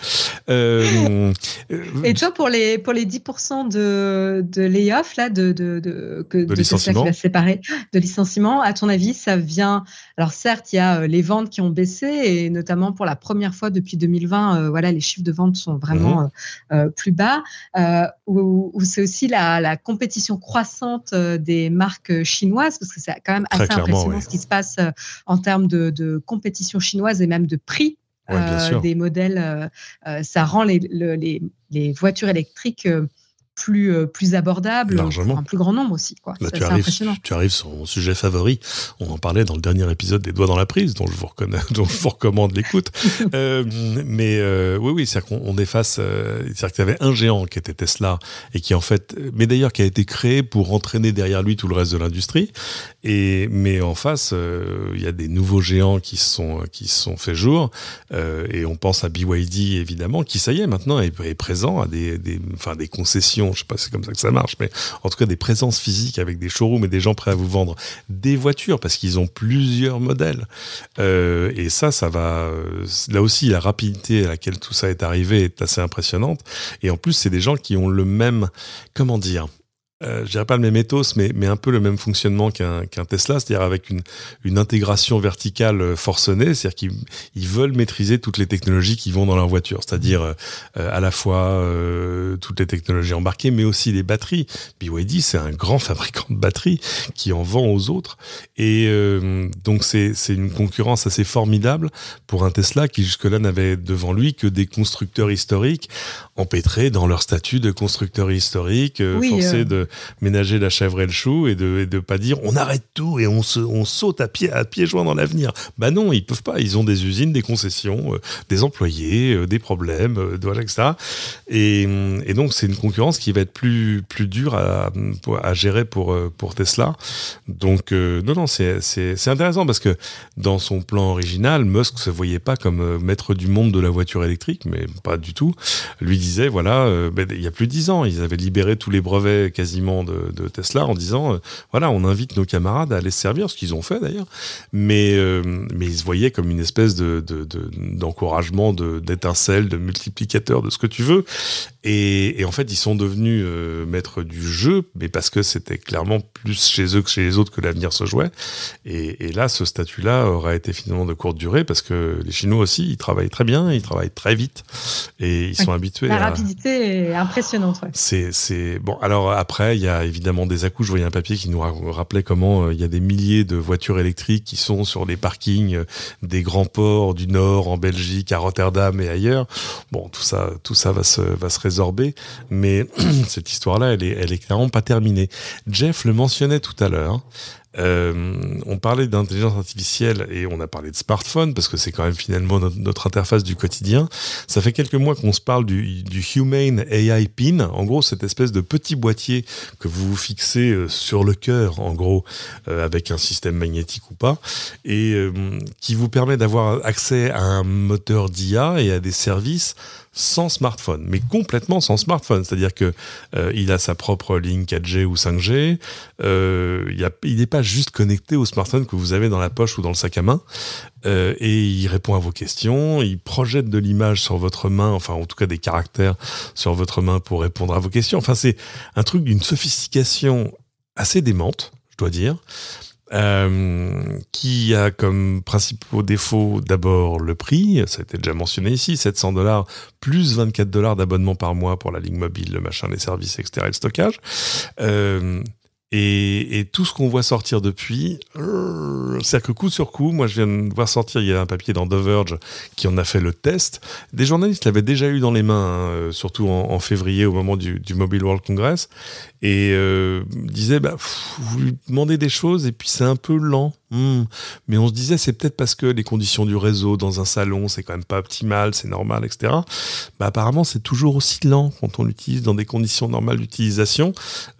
Euh, et toi pour les pour les dix pour cent de de layoff là de de de que de, de licenciement, qui va séparer de licenciement. À ton avis, ça vient... Alors certes, il y a euh, les ventes qui ont baissé et notamment pour la première fois depuis deux mille vingt, euh, voilà, les chiffres de vente sont vraiment mmh. euh, euh, plus bas. Euh, où, où c'est aussi la, la compétition croissante euh, des marques chinoises, parce que c'est quand même assez impressionnant oui. ce qui se passe euh, en termes de, de compétition chinoise et même de prix ouais, euh, des modèles. Euh, euh, ça rend les, le, les, les voitures électriques euh, plus euh, plus abordable largement. Pour un plus grand nombre aussi quoi. Là, c'est, tu, c'est arrives, impressionnant. tu arrives sur mon sujet favori. On en parlait dans le dernier épisode des Doigts dans la prise, dont je vous, reconnais, dont je vous recommande l'écoute. euh, mais euh, oui, oui, c'est-à-dire qu'on on est face. Euh, c'est-à-dire qu'il y avait un géant qui était Tesla et qui en fait, mais d'ailleurs qui a été créé pour entraîner derrière lui tout le reste de l'industrie. Et mais en face, euh, il y a des nouveaux géants qui se sont qui se sont fait jour. Euh, et on pense à B Y D évidemment, qui ça y est maintenant est, est présent à des des enfin des concessions. Je sais pas si c'est comme ça que ça marche, mais en tout cas des présences physiques avec des showrooms et des gens prêts à vous vendre des voitures parce qu'ils ont plusieurs modèles. Euh, et ça, ça va. Là aussi, la rapidité à laquelle tout ça est arrivé est assez impressionnante. Et en plus, c'est des gens qui ont le même, comment dire. Euh, je dirais pas le même ethos, mais, mais un peu le même fonctionnement qu'un, qu'un Tesla, c'est-à-dire avec une, une intégration verticale forcenée, c'est-à-dire qu'ils ils veulent maîtriser toutes les technologies qui vont dans leur voiture, c'est-à-dire euh, à la fois euh, toutes les technologies embarquées, mais aussi les batteries. B Y D, c'est un grand fabricant de batteries qui en vend aux autres, et euh, donc c'est, c'est une concurrence assez formidable pour un Tesla qui jusque-là n'avait devant lui que des constructeurs historiques empêtrés dans leur statut de constructeurs historiques, euh, oui, forcés euh... de ménager la chèvre et le chou et de, et de pas dire on arrête tout et on, se, on saute à pied, à pieds joints dans l'avenir. Bah non, ils peuvent pas. Ils ont des usines, des concessions, euh, des employés, euh, des problèmes, euh, voilà, et cetera. Et, et donc, c'est une concurrence qui va être plus, plus dure à, à gérer pour, pour Tesla. Donc, euh, non, non, c'est, c'est, c'est intéressant parce que dans son plan original, Musk se voyait pas comme maître du monde de la voiture électrique, mais pas du tout. Lui disait, voilà, euh, ben, il y a plus de dix ans, ils avaient libéré tous les brevets quasiment quasiment de, de Tesla en disant, euh, voilà, on invite nos camarades à aller se servir, ce qu'ils ont fait d'ailleurs, mais, euh, mais ils se voyaient comme une espèce de, de, de, d'encouragement, de, d'étincelle, de multiplicateur, de ce que tu veux. Et, et en fait, ils sont devenus euh, maîtres du jeu, mais parce que c'était clairement plus chez eux que chez les autres que l'avenir se jouait. Et, et là, ce statut-là aurait été finalement de courte durée, parce que les Chinois aussi, ils travaillent très bien, ils travaillent très vite, et ils sont ouais, habitués la à... La rapidité est impressionnante. Ouais. C'est, c'est... Bon, alors après, il y a évidemment des à-coups. Je voyais un papier qui nous rappelait comment euh, il y a des milliers de voitures électriques qui sont sur les parkings euh, des grands ports du Nord, en Belgique, à Rotterdam et ailleurs. Bon, tout ça, tout ça va se, va se résorber, mais cette histoire-là, elle est, elle est clairement pas terminée. Jeff le mentionnait tout à l'heure. Euh, on parlait d'intelligence artificielle et on a parlé de smartphone parce que c'est quand même finalement notre, notre interface du quotidien. Ça fait quelques mois qu'on se parle du, du Humane A I Pin. En gros, cette espèce de petit boîtier que vous fixez sur le cœur, en gros, euh, avec un système magnétique ou pas, et euh, qui vous permet d'avoir accès à un moteur d'I A et à des services sans smartphone, mais complètement sans smartphone. C'est-à-dire que euh, il a sa propre ligne quatre G ou cinq G. Euh, il, a, il n'est pas juste connecté au smartphone que vous avez dans la poche ou dans le sac à main. Euh, et il répond à vos questions. Il projette de l'image sur votre main, enfin en tout cas des caractères sur votre main pour répondre à vos questions. Enfin, c'est un truc d'une sophistication assez démente, je dois dire. Euh, qui a comme principaux défauts d'abord le prix, ça a été déjà mentionné ici, sept cents dollars plus vingt-quatre dollars d'abonnement par mois pour la ligne mobile, le machin, les services, et cetera, et le stockage. Euh, Et, et tout ce qu'on voit sortir depuis, euh, c'est-à-dire que coup sur coup, moi je viens de voir sortir, il y a un papier dans The Verge qui en a fait le test. Des journalistes l'avaient déjà eu dans les mains, hein, surtout en, en février au moment du, du Mobile World Congress, et euh, disaient, bah, pff, vous lui demandez des choses et puis c'est un peu lent. Mmh. Mais on se disait, c'est peut-être parce que les conditions du réseau dans un salon, c'est quand même pas optimal, c'est normal, et cetera. Bah, apparemment, c'est toujours aussi lent quand on l'utilise dans des conditions normales d'utilisation.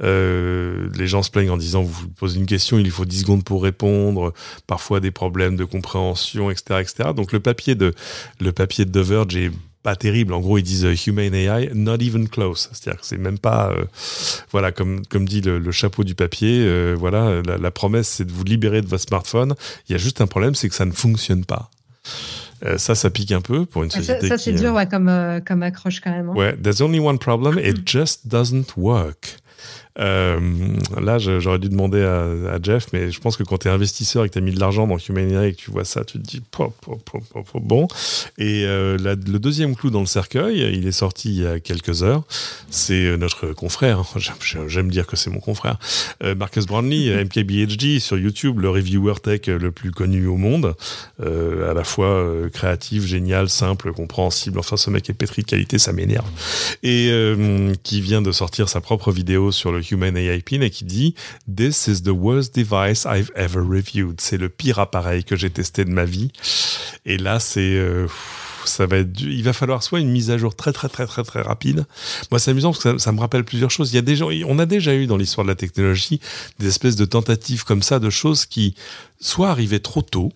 Euh, les gens se plaignent en disant, vous posez une question, il faut dix secondes pour répondre, parfois des problèmes de compréhension, et cetera, et cetera. Donc le papier de, le papier de The Verge est pas terrible. En gros, ils disent uh, Humane A I, not even close. C'est-à-dire que c'est même pas, euh, voilà, comme comme dit le, le chapeau du papier. Euh, voilà, la, la promesse, c'est de vous libérer de votre smartphone. Il y a juste un problème, c'est que ça ne fonctionne pas. Euh, ça, ça pique un peu pour une société. Ça, ça qui, c'est dur, ouais, comme euh, comme accroche quand même. Hein. Ouais, there's only one problem, it just doesn't work. Euh, là, je, j'aurais dû demander à, à Jeff, mais je pense que quand tu es investisseur et que tu as mis de l'argent dans Humane A I et que tu vois ça, tu te dis pop, pop, pop, pop, pop, bon. Et euh, la, le deuxième clou dans le cercueil, il est sorti il y a quelques heures. C'est notre confrère, j'aime, j'aime dire que c'est mon confrère, euh, Marcus Brownlee, M K B H D sur YouTube, le reviewer tech le plus connu au monde, euh, à la fois euh, créatif, génial, simple, compréhensible. Enfin, ce mec est pétri de qualité, ça m'énerve. Et euh, qui vient de sortir sa propre vidéo sur le Humane A I Pin et qui dit « This is the worst device I've ever reviewed ». C'est le pire appareil que j'ai testé de ma vie. Et là, c'est... Euh, ça va être, il va falloir soit une mise à jour très très très très très rapide. Moi, c'est amusant parce que ça, ça me rappelle plusieurs choses. Il y a des gens, on a déjà eu dans l'histoire de la technologie des espèces de tentatives comme ça, de choses qui soit arrivaient trop tôt,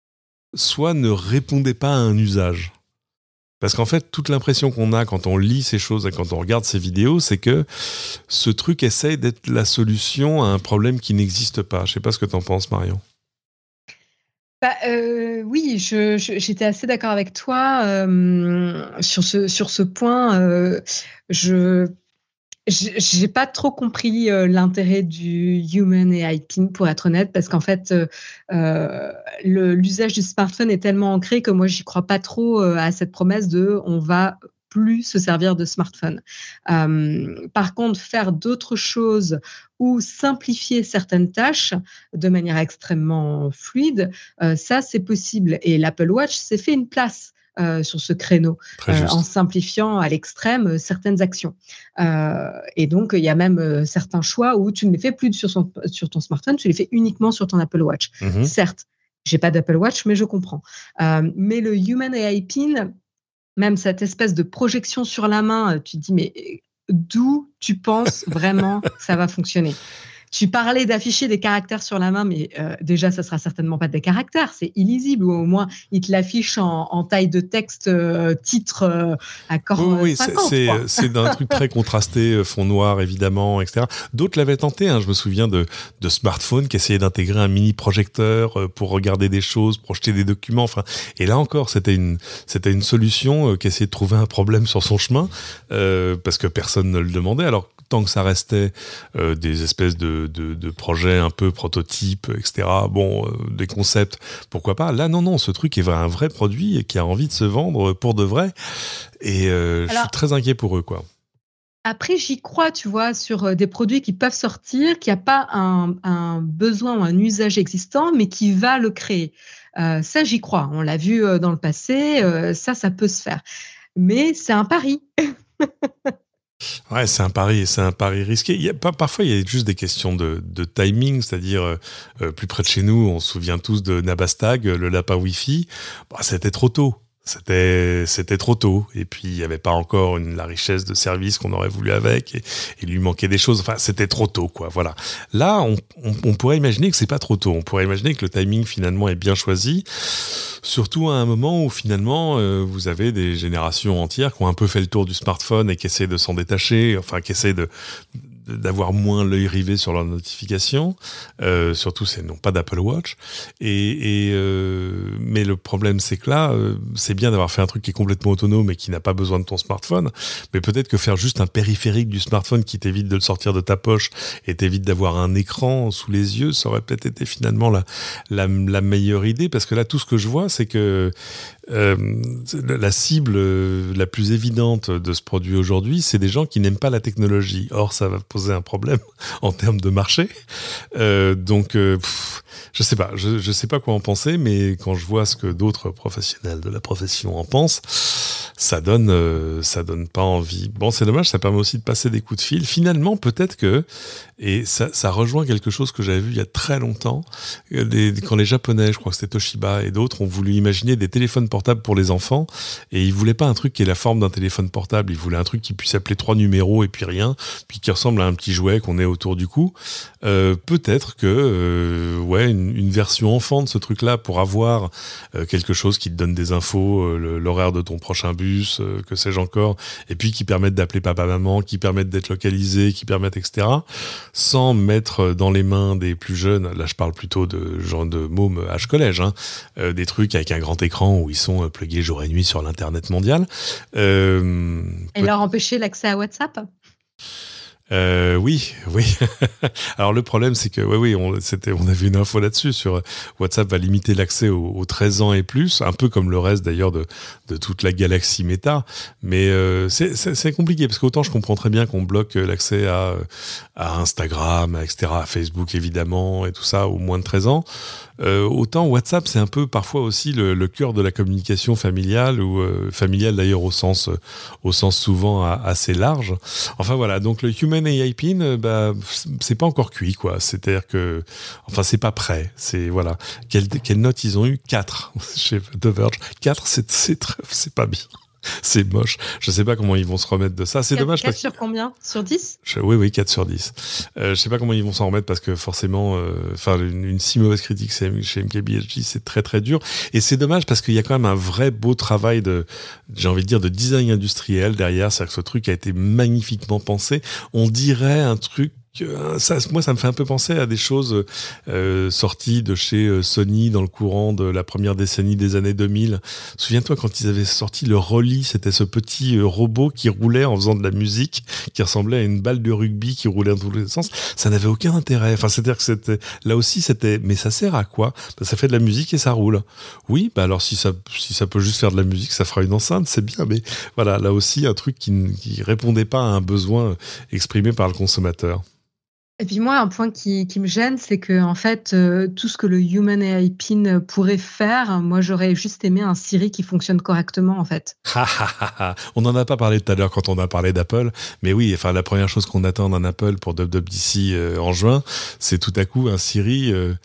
soit ne répondaient pas à un usage. Parce qu'en fait, toute l'impression qu'on a quand on lit ces choses et quand on regarde ces vidéos, c'est que ce truc essaye d'être la solution à un problème qui n'existe pas. Je ne sais pas ce que tu en penses, Marion. Bah, euh, oui, je, je, j'étais assez d'accord avec toi euh, sur ce, sur ce point. Euh, je J'ai pas trop compris euh, l'intérêt du Humane A I Pin, pour être honnête, parce qu'en fait, euh, euh, le, l'usage du smartphone est tellement ancré que moi, j'y crois pas trop euh, à cette promesse de on va plus se servir de smartphone. Euh, par contre, faire d'autres choses ou simplifier certaines tâches de manière extrêmement fluide, euh, ça, c'est possible. Et l'Apple Watch s'est fait une place Euh, sur ce créneau, euh, en simplifiant à l'extrême euh, certaines actions. Euh, et donc, il y a même euh, certains choix où tu ne les fais plus sur, son, sur ton smartphone, tu les fais uniquement sur ton Apple Watch. Mm-hmm. Certes, j'ai pas d'Apple Watch, mais je comprends. Euh, mais le Humane A I Pin, même cette espèce de projection sur la main, tu te dis, mais d'où tu penses vraiment que ça va fonctionner ? tu parlais d'afficher des caractères sur la main, mais euh, déjà, ça sera certainement pas des caractères, c'est illisible, ou au moins, il te l'affiche en, en taille de texte, euh, titre, euh, accord oui, oui, cinquante. C'est, quoi. c'est, c'est un truc très contrasté, fond noir, évidemment, et cetera. D'autres l'avaient tenté, hein, je me souviens de, de smartphones qui essayaient d'intégrer un mini projecteur pour regarder des choses, projeter des documents, enfin, et là encore, c'était une, c'était une solution qui essayait de trouver un problème sur son chemin, euh, parce que personne ne le demandait. Alors, tant que ça restait euh, des espèces de, de, de projets un peu prototypes, et cetera, bon, euh, des concepts, pourquoi pas. Là, non, non, ce truc est un vrai produit et qui a envie de se vendre pour de vrai. Et euh, Alors, je suis très inquiet pour eux, quoi. Après, j'y crois, tu vois, sur des produits qui peuvent sortir, qu'il n'y a pas un, un besoin ou un usage existant, mais qui va le créer. Euh, ça, j'y crois. On l'a vu dans le passé. Euh, ça, ça peut se faire. Mais c'est un pari. Ouais, c'est un pari, c'est un pari risqué. Il y a, parfois, il y a juste des questions de, de timing, c'est-à-dire euh, plus près de chez nous, on se souvient tous de Nabastag, le lapin Wi-Fi. Bah, c'était trop tôt. C'était, c'était trop tôt. Et puis, il n'y avait pas encore une, la richesse de services qu'on aurait voulu avec. Et, il lui manquait des choses. Enfin, c'était trop tôt, quoi. Voilà. Là, on, on, on pourrait imaginer que c'est pas trop tôt. On pourrait imaginer que le timing, finalement, est bien choisi. Surtout à un moment où, finalement, euh, vous avez des générations entières qui ont un peu fait le tour du smartphone et qui essaient de s'en détacher. Enfin, qui essaient de, d'avoir moins l'œil rivé sur leurs notifications, euh, surtout c'est non pas d'Apple Watch. Et, et euh, mais le problème c'est que là, euh, c'est bien d'avoir fait un truc qui est complètement autonome et qui n'a pas besoin de ton smartphone, mais peut-être que faire juste un périphérique du smartphone qui t'évite de le sortir de ta poche et t'évite d'avoir un écran sous les yeux, ça aurait peut-être été finalement la, la, la meilleure idée, parce que là tout ce que je vois c'est que Euh, la cible la plus évidente de ce produit aujourd'hui, c'est des gens qui n'aiment pas la technologie. Or, ça va poser un problème en termes de marché. Euh, donc, euh, pff, je sais pas, je, je sais pas quoi en penser, mais quand je vois ce que d'autres professionnels de la profession en pensent, ça donne, euh, ça donne pas envie. Bon, c'est dommage, ça permet aussi de passer des coups de fil. Finalement, peut-être que, et ça, ça rejoint quelque chose que j'avais vu il y a très longtemps, les, quand les Japonais, je crois que c'était Toshiba et d'autres, ont voulu imaginer des téléphones portables pour les enfants, et ils voulaient pas un truc qui ait la forme d'un téléphone portable, ils voulaient un truc qui puisse appeler trois numéros et puis rien, puis qui ressemble à un petit jouet qu'on ait autour du cou. Euh, peut-être que, euh, ouais, une, une version enfant de ce truc-là pour avoir euh, quelque chose qui te donne des infos, euh, le, l'horaire de ton prochain bus, euh, que sais-je encore, et puis qui permettent d'appeler papa-maman, qui permettent d'être localisé, qui permettent, et cetera, sans mettre dans les mains des plus jeunes, là je parle plutôt de genre de mômes âge collège, hein, euh, des trucs avec un grand écran où ils sont plugués jour et nuit sur l'internet mondial. Euh, et peut- leur empêcher l'accès à WhatsApp ? Euh, oui, oui. Alors le problème, c'est que, oui, oui, on, c'était, on avait une info là-dessus sur WhatsApp va limiter l'accès aux, aux treize ans et plus, un peu comme le reste d'ailleurs de, de toute la galaxie Meta. Mais euh, c'est, c'est, c'est compliqué parce qu'autant je comprends très bien qu'on bloque l'accès à, à Instagram, et cetera, à Facebook évidemment et tout ça aux moins de treize ans. Euh, autant WhatsApp, c'est un peu parfois aussi le, le cœur de la communication familiale ou euh, familiale d'ailleurs au sens, au sens souvent à, assez large. Enfin voilà, donc le Human A I Pin, bah c'est pas encore cuit quoi. C'est-à-dire que, enfin c'est pas prêt. C'est voilà. Quelle, quelle note ils ont eu ? quatre chez The Verge. quatre, c'est c'est très, c'est pas bien. C'est moche. Je sais pas comment ils vont se remettre de ça. C'est quatre, dommage. quatre parce sur combien ? Sur dix ? je, Oui, oui, quatre sur dix. Euh, je sais pas comment ils vont s'en remettre parce que forcément, enfin, euh, une, une si mauvaise critique chez M K B H D, c'est très très dur. Et c'est dommage parce qu'il y a quand même un vrai beau travail de, j'ai envie de dire, de design industriel derrière. C'est-à-dire que ce truc a été magnifiquement pensé. On dirait un truc. Ça, moi, ça me fait un peu penser à des choses euh, sorties de chez Sony dans le courant de la première décennie des années deux mille. Souviens-toi quand ils avaient sorti le Rolly, c'était ce petit robot qui roulait en faisant de la musique, qui ressemblait à une balle de rugby qui roulait dans tous les sens. Ça n'avait aucun intérêt. Enfin, c'est-à-dire que c'était là aussi, c'était. Mais ça sert à quoi ? Bah, ça fait de la musique et ça roule. Oui, bah alors si ça, si ça peut juste faire de la musique, ça fera une enceinte, c'est bien. Mais voilà, là aussi, un truc qui qui répondait pas à un besoin exprimé par le consommateur. Et puis moi, un point qui, qui me gêne, c'est que en fait, euh, tout ce que le Human A I Pin pourrait faire, moi, j'aurais juste aimé un Siri qui fonctionne correctement, en fait. On n'en a pas parlé tout à l'heure quand on a parlé d'Apple, mais oui, enfin, la première chose qu'on attend d'un Apple pour W W D C euh, en juin, c'est tout à coup un Siri... Euh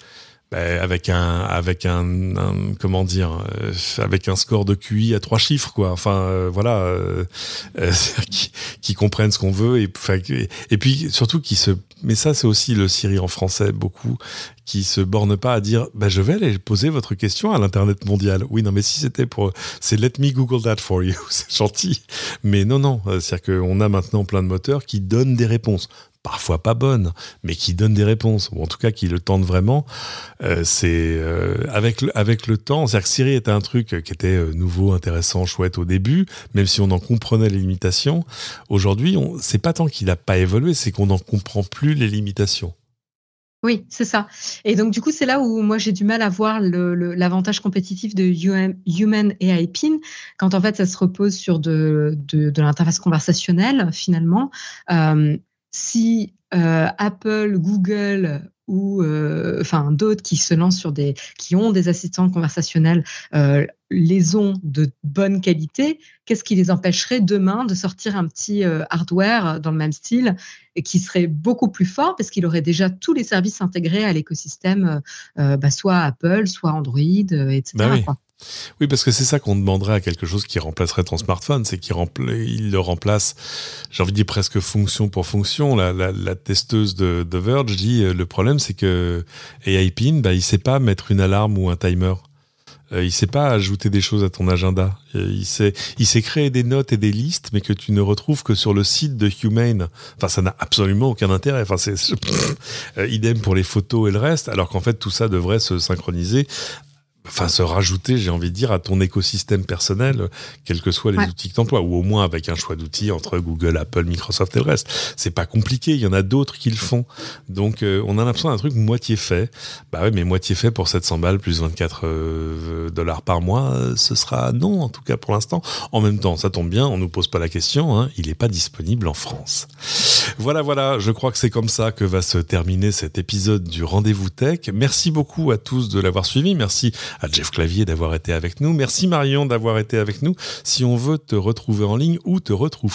bah, avec un, avec un, un comment dire, euh, avec un score de Q I à trois chiffres, quoi. Enfin, euh, voilà, euh, euh, qui, qui comprennent ce qu'on veut et, et, et puis surtout qui se, mais ça c'est aussi le Siri en français beaucoup, qui se borne pas à dire, bah je vais aller poser votre question à l'internet mondial. Oui, non, mais si c'était pour, c'est let me Google that for you, c'est gentil. Mais non, non, c'est-à-dire qu'on a maintenant plein de moteurs qui donnent des réponses. Parfois pas bonnes, mais qui donnent des réponses, ou en tout cas qui le tentent vraiment. Euh, c'est euh, avec le, avec le temps, c'est-à-dire que Siri était un truc qui était euh, nouveau, intéressant, chouette au début, même si on en comprenait les limitations. Aujourd'hui, on, c'est pas tant qu'il n'a pas évolué, c'est qu'on n'en comprend plus les limitations. Oui, c'est ça. Et donc, du coup, c'est là où moi, j'ai du mal à voir le, le, l'avantage compétitif de Human A I Pin, quand en fait, ça se repose sur de, de, de l'interface conversationnelle, finalement. Euh, si euh, Apple, Google ou euh, enfin d'autres qui se lancent sur des, qui ont des assistants conversationnels, euh, les ont de bonne qualité, qu'est-ce qui les empêcherait demain de sortir un petit euh, hardware dans le même style et qui serait beaucoup plus fort parce qu'il aurait déjà tous les services intégrés à l'écosystème, euh, bah, soit Apple, soit Android, euh, et cetera. Bah oui. Quoi. Oui, parce que c'est ça qu'on demanderait à quelque chose qui remplacerait ton smartphone, c'est qu'il rempla- il le remplace, j'ai envie de dire presque fonction pour fonction. La, la, la testeuse de The Verge dit, euh, le problème c'est que A I Pin, bah, il sait pas mettre une alarme ou un timer. Euh, il sait pas ajouter des choses à ton agenda. Euh, il sait, il sait créer des notes et des listes, mais que tu ne retrouves que sur le site de Humane. Enfin, ça n'a absolument aucun intérêt. Enfin, c'est, euh, idem pour les photos et le reste, alors qu'en fait, tout ça devrait se synchroniser. Enfin, se rajouter, j'ai envie de dire, à ton écosystème personnel, quels que soient les ouais. outils que tu emploies, ou au moins avec un choix d'outils entre Google, Apple, Microsoft et le reste. C'est pas compliqué, il y en a d'autres qui le font. Donc, euh, on a l'impression d'un truc moitié fait. Bah ouais, mais moitié fait pour sept cents balles plus vingt-quatre euh, dollars par mois, euh, ce sera non, en tout cas pour l'instant. En même temps, ça tombe bien, on nous pose pas la question, hein, il est pas disponible en France. Voilà, voilà, je crois que c'est comme ça que va se terminer cet épisode du Rendez-vous Tech. Merci beaucoup à tous de l'avoir suivi, merci à Jeff Clavier d'avoir été avec nous. Merci Marion d'avoir été avec nous. Si on veut te retrouver en ligne, où te retrouve-t-on ?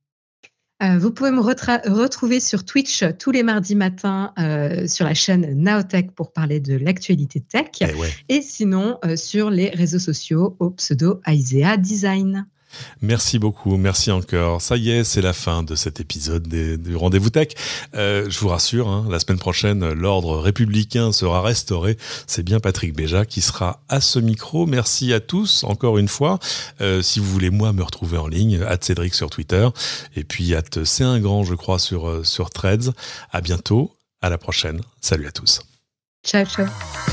Euh, vous pouvez me retra- retrouver sur Twitch tous les mardis matins euh, sur la chaîne Naotech pour parler de l'actualité tech. Eh ouais. Et sinon, euh, sur les réseaux sociaux au pseudo Aisea Design. Merci beaucoup, merci encore. Ça y est, c'est la fin de cet épisode des, du Rendez-vous Tech. Euh, je vous rassure, hein, la semaine prochaine, l'ordre républicain sera restauré. C'est bien Patrick Béja qui sera à ce micro. Merci à tous, encore une fois. Euh, si vous voulez, moi, me retrouver en ligne, at Cédric sur Twitter, et puis at C'est un grand, je crois, sur, sur Threads. À bientôt, à la prochaine. Salut à tous. Ciao, ciao.